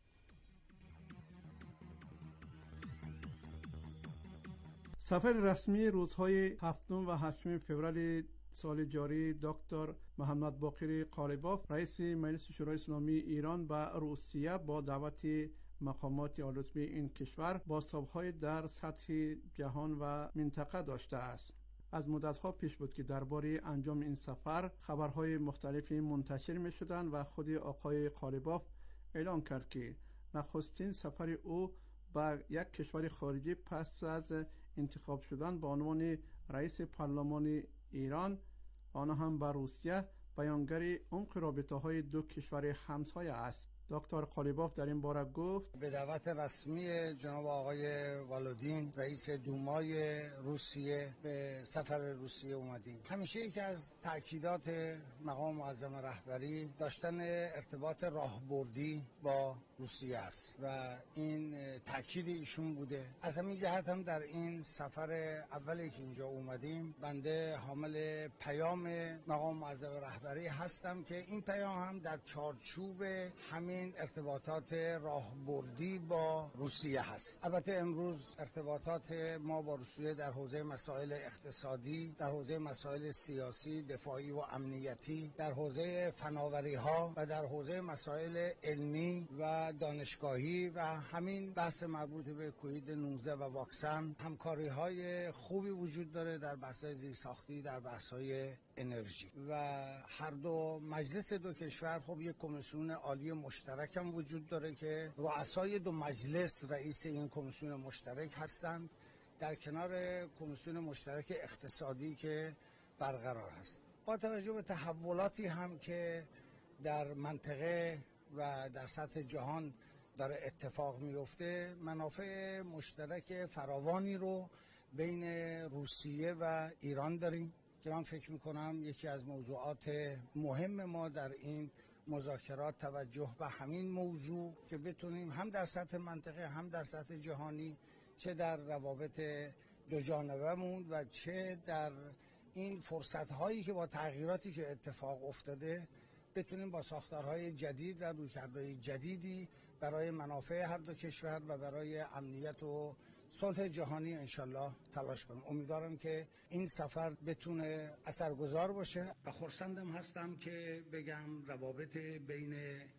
سفر رسمی روزهای 7 و 8 فوریه سال جاری دکتر محمد باقر قالیباف رئیس مجلس شورای اسلامی ایران به روسیه با دعوت مقامات عالی‌رتبه این کشور بازتاب‌های در سطح جهان و منطقه داشته است. از مدت‌ها پیش بود که درباره انجام این سفر خبرهای مختلفی منتشر می‌شدند و خود آقای قالیباف اعلام کرد که نخستین سفر او به یک کشور خارجی پس از انتخاب شدن به عنوان رئیس پارلمان ایران، آن هم به روسیه، بیانگر عمق رابطه‌های دو کشور همسایه است. دکتر قالیباف در این باره گفت به دعوت رسمی جناب آقای والودین رئیس دومای روسیه به سفر روسیه اومدیم. همیشه یکی از تأکیدات مقام معظم رهبری داشتن ارتباط راهبردی با روسیه است و این تأکید ایشون بوده. از همین جهت هم در این سفر اولی که اینجا اومدیم بنده حامل پیام مقام معظم رهبری هستم که این پیام هم در چارچوب همین ارتباطات راهبردی با روسیه هست. البته امروز ارتباطات ما با روسیه در حوزه مسائل اقتصادی، در حوزه مسائل سیاسی، دفاعی و امنیتی، در حوزه فناوری ها و در حوزه مسائل علمی و دانشگاهی و همین بحث مربوط به کووید 19 و واکسن همکاری های خوبی وجود داره در بحث زیرساختی، در بحث های انرژی و هر دو مجلس دو کشور خب یک کمیسیون عالی مشترک هم وجود داره که رؤسای دو مجلس رئیس این کمیسیون مشترک هستند در کنار کمیسیون مشترک اقتصادی که برقرار هست. با توجه به تحولاتی هم که در منطقه و در سطح جهان داره اتفاق میفته، منافع مشترک فراوانی رو بین روسیه و ایران داریم که من فکر میکنم یکی از موضوعات مهم ما در این مذاکرات توجه به همین موضوع که بتونیم هم در سطح منطقه هم در سطح جهانی چه در روابط دو جانبه‌مون و چه در این فرصت‌هایی که با تغییراتی که اتفاق افتاده بتونیم با ساختارهای جدید و رویکردهای جدیدی برای منافع هر دو کشور و برای امنیت و صلح جهانی انشالله تلاش کنیم. امیدوارم که این سفر بتونه اثرگذار باشه و خرسندم هستم که بگم روابط بین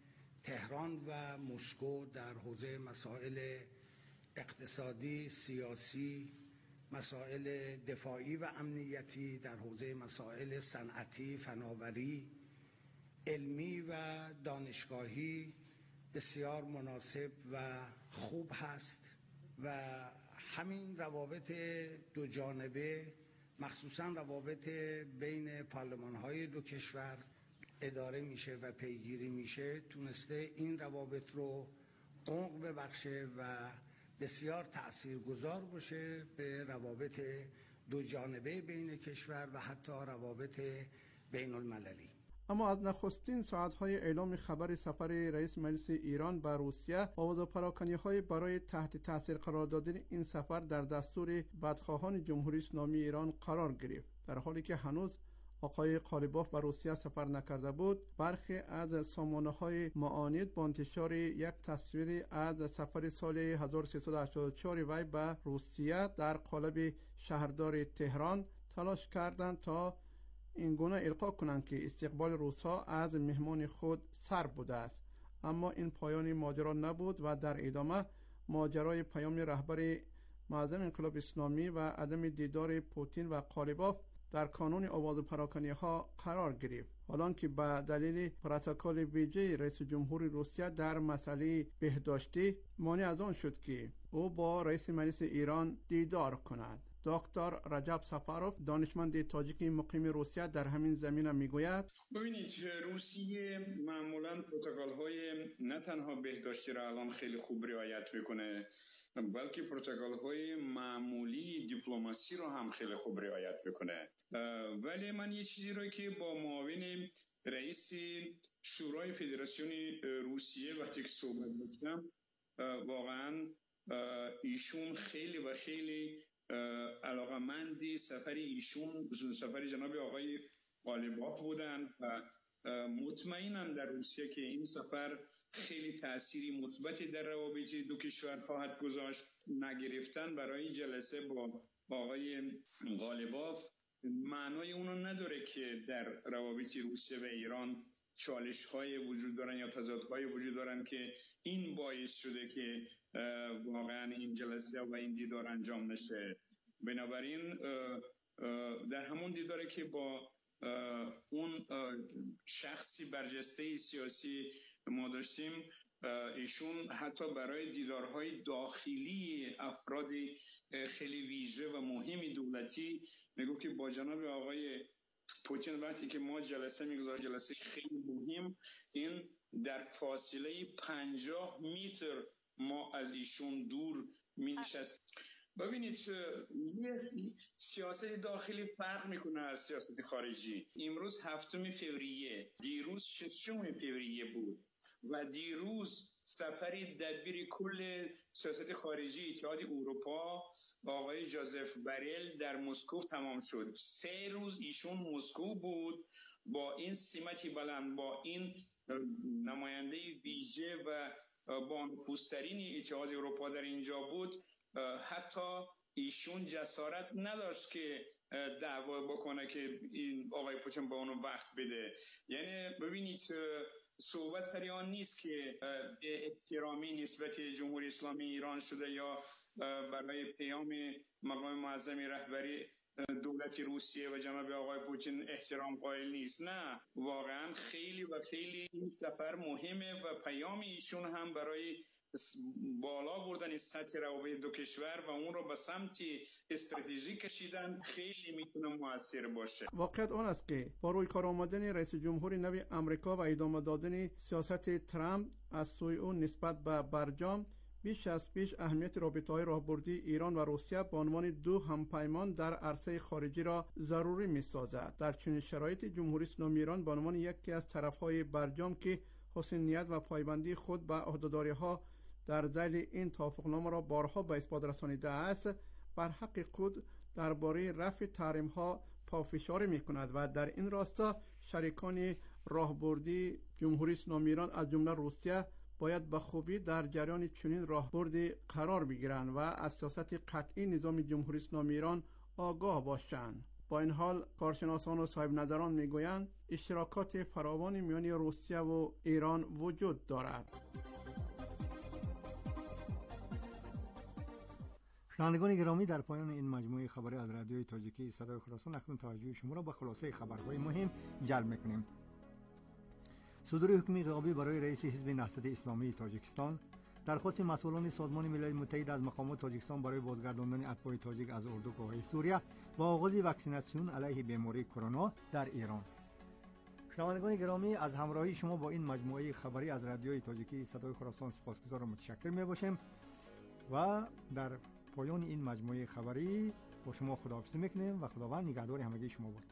تهران و مسکو در حوزه مسائل اقتصادی، سیاسی، مسائل دفاعی و امنیتی، در حوزه مسائل صنعتی، فناوری، علمی و دانشگاهی بسیار مناسب و خوب هست و همین روابط دو جانبه مخصوصا روابط بین پارلمان‌های دو کشور اداره میشه و پیگیری میشه، تونسته این روابط رو عمق ببخشه و بسیار تأثیرگذار باشه به روابط دو جانبه بین کشور و حتی روابط بین المللی. اما از نخستین ساعت‌های اعلام خبر سفر رئیس مجلس ایران به روسیه، آواز و پراکنی‌های برای تحت تاثیر قرار دادن این سفر در دستور بدخواهان جمهوری اسلامی ایران قرار گرفت. در حالی که هنوز آقای قالیباف به روسیه سفر نکرده بود، برخی از سامانه‌های معاند با انتشار یک تصویر از سفر سال 1384 وی به روسیه در قالب شهردار تهران تلاش کردند تا این گونه القا کنند که استقبال روس‌ها از مهمان خود سر بوده است. اما این پایان ماجرا نبود و در ادامه ماجرای پیام رهبر معظم انقلاب اسلامی و عدم دیدار پوتین و قالیباف در کانون آواز و پراکنی‌ها قرار گرفت، حالانکه به دلیل پروتکل ویژه رئیس جمهوری روسیه در مسئله بهداشتی مانع از آن شد که او با رئیس مجلس ایران دیدار کند. دکتر رجب سفاروف، دانشمند تاجیکی مقیم روسیه، در همین زمینه میگوید: ببینید، روسیه معمولا پروتکل‌های نه تنها بهداشتی را الان خیلی خوب رعایت میکنه، بلکه پروتکل‌های معمولی دیپلماسی رو هم خیلی خوب رعایت میکنه. ولی من یه چیزی رو که با معاون رئیس شورای فدراسیون روسیه وقتی که صحبت داشتم، واقعا ایشون خیلی و خیلی علاقمندی سفر ایشون، سفر جناب آقای قالیباف بودن و مطمئنم در روسیه که این سفر خیلی تأثیری مثبتی در روابط دو کشور خواهد گذاشت. نگرفتن برای جلسه با آقای قالیباف معنای اونو نداره که در روابط روسیه و ایران چالش‌های وجود دارن یا تضادهای وجود دارن که این باعث شده که واقعا این جلسه و این دیدار انجام نشه. بنابراین در همون دیداری که با اون شخصی برجسته سیاسی ما داشتیم، ایشون حتی برای دیدارهای داخلی افراد خیلی ویژه و مهمی دولتی میگو که با جناب آقای پوتین وقتی که ما جلسه میگذاریم، جلسه خیلی مهم، این در فاصله 50 متر ما از ایشون دور می نشست. ببینید، سیاست داخلی فرق میکنه از سیاست خارجی. امروز 7 فوریه، دیروز 6 فوریه بود و دیروز سفری تدبیر کل سیاست خارجی اتحاد اروپا آقای جوزف بریل در مسکو تمام شد. 3 روز ایشون مسکو بود با این سمتی بلند، با این نماینده ویژه و با نفوذترین اتحاد اروپا در اینجا بود. حتی ایشون جسارت نداشت که دعوا بکنه که این آقای پوتین به اونو وقت بده. یعنی ببینید، صحبت سری آن نیست که احترامی نسبت جمهوری اسلامی ایران شده یا برای پیام مقام معظم رهبری دولت روسیه و جناب آقای پوتین احترام قائل نیست. نه، واقعا خیلی و خیلی این سفر مهمه و پیام ایشون هم برای بالا بردن سطح روابط دو کشور و اون رو به سمت استراتژی کشیدن خیلی میتونه موثر باشه. واقعیت آن است که با روی کار آمدن رئیس جمهور نو آمریکا و ادامه دادن سیاست ترامپ از سوی اون نسبت به برجام، بیش از پیش اهمیت رابطه‌های راهبردی ایران و روسیه به عنوان دو همپیمان در عرصه خارجی را ضروری می‌سازد. در چنین شرایطی جمهوری اسلامی ایران به عنوان یکی از طرف‌های برجام که حسن نیت و پایبندی خود به عهده‌داری‌ها در دلیل این توافقنامه را بارها به اثبات رسانیده است، بر حق خود درباره رفع تحریم‌ها پافشاری می‌کند و در این راستا شریکان راهبردی جمهوری اسلامی ایران از جمله روسیه باید به خوبی در جریان چنین راهبردی قرار بگیرند و از سیاست قطعی نظام جمهوری اسلامی ایران آگاه باشند. با این حال کارشناسان و صاحب نظران میگویند اشتراکات فراوانی میان روسیه و ایران وجود دارد. شنوندگان گرامی، در پایان این مجموعه خبری از رادیوی تاجیکی صدای خراسان اکنون توجه شما را به خلاصه خبرهای مهم جلب می‌کنیم. صدور حکم انقلابی برای رئیس حزب نهضت اسلامی تاجیکستان، درخواست مسئولان سازمان ملل متحد از مقامات تاجیکستان برای بازگرداندن اتباع تاجیک از اردوگاه‌های سوریه و آغاز واکسیناسیون علیه بیماری کرونا در ایران. شنوندگان گرامی، از همراهی شما با این مجموعه خبری از رادیوی تاجیکی صدای خراسان سپاسگزار و متشکر میباشیم و در پایان این مجموعه خبری با شما خداحافظی میکنیم و خداوند نگهدار همگی شما باد.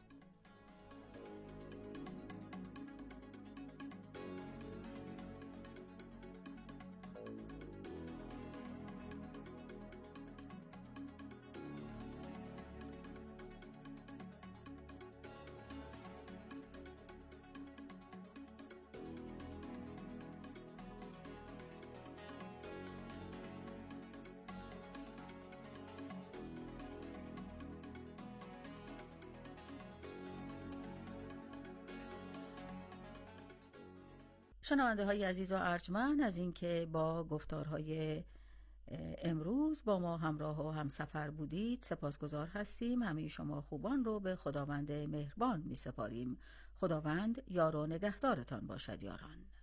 شنونده های عزیز و ارجمند، از اینکه با گفتارهای امروز با ما همراه و همسفر بودید سپاسگزار هستیم. همه شما خوبان رو به خداوند مهربان می سپاریم. خداوند یار و نگهدارتان باشد یاران.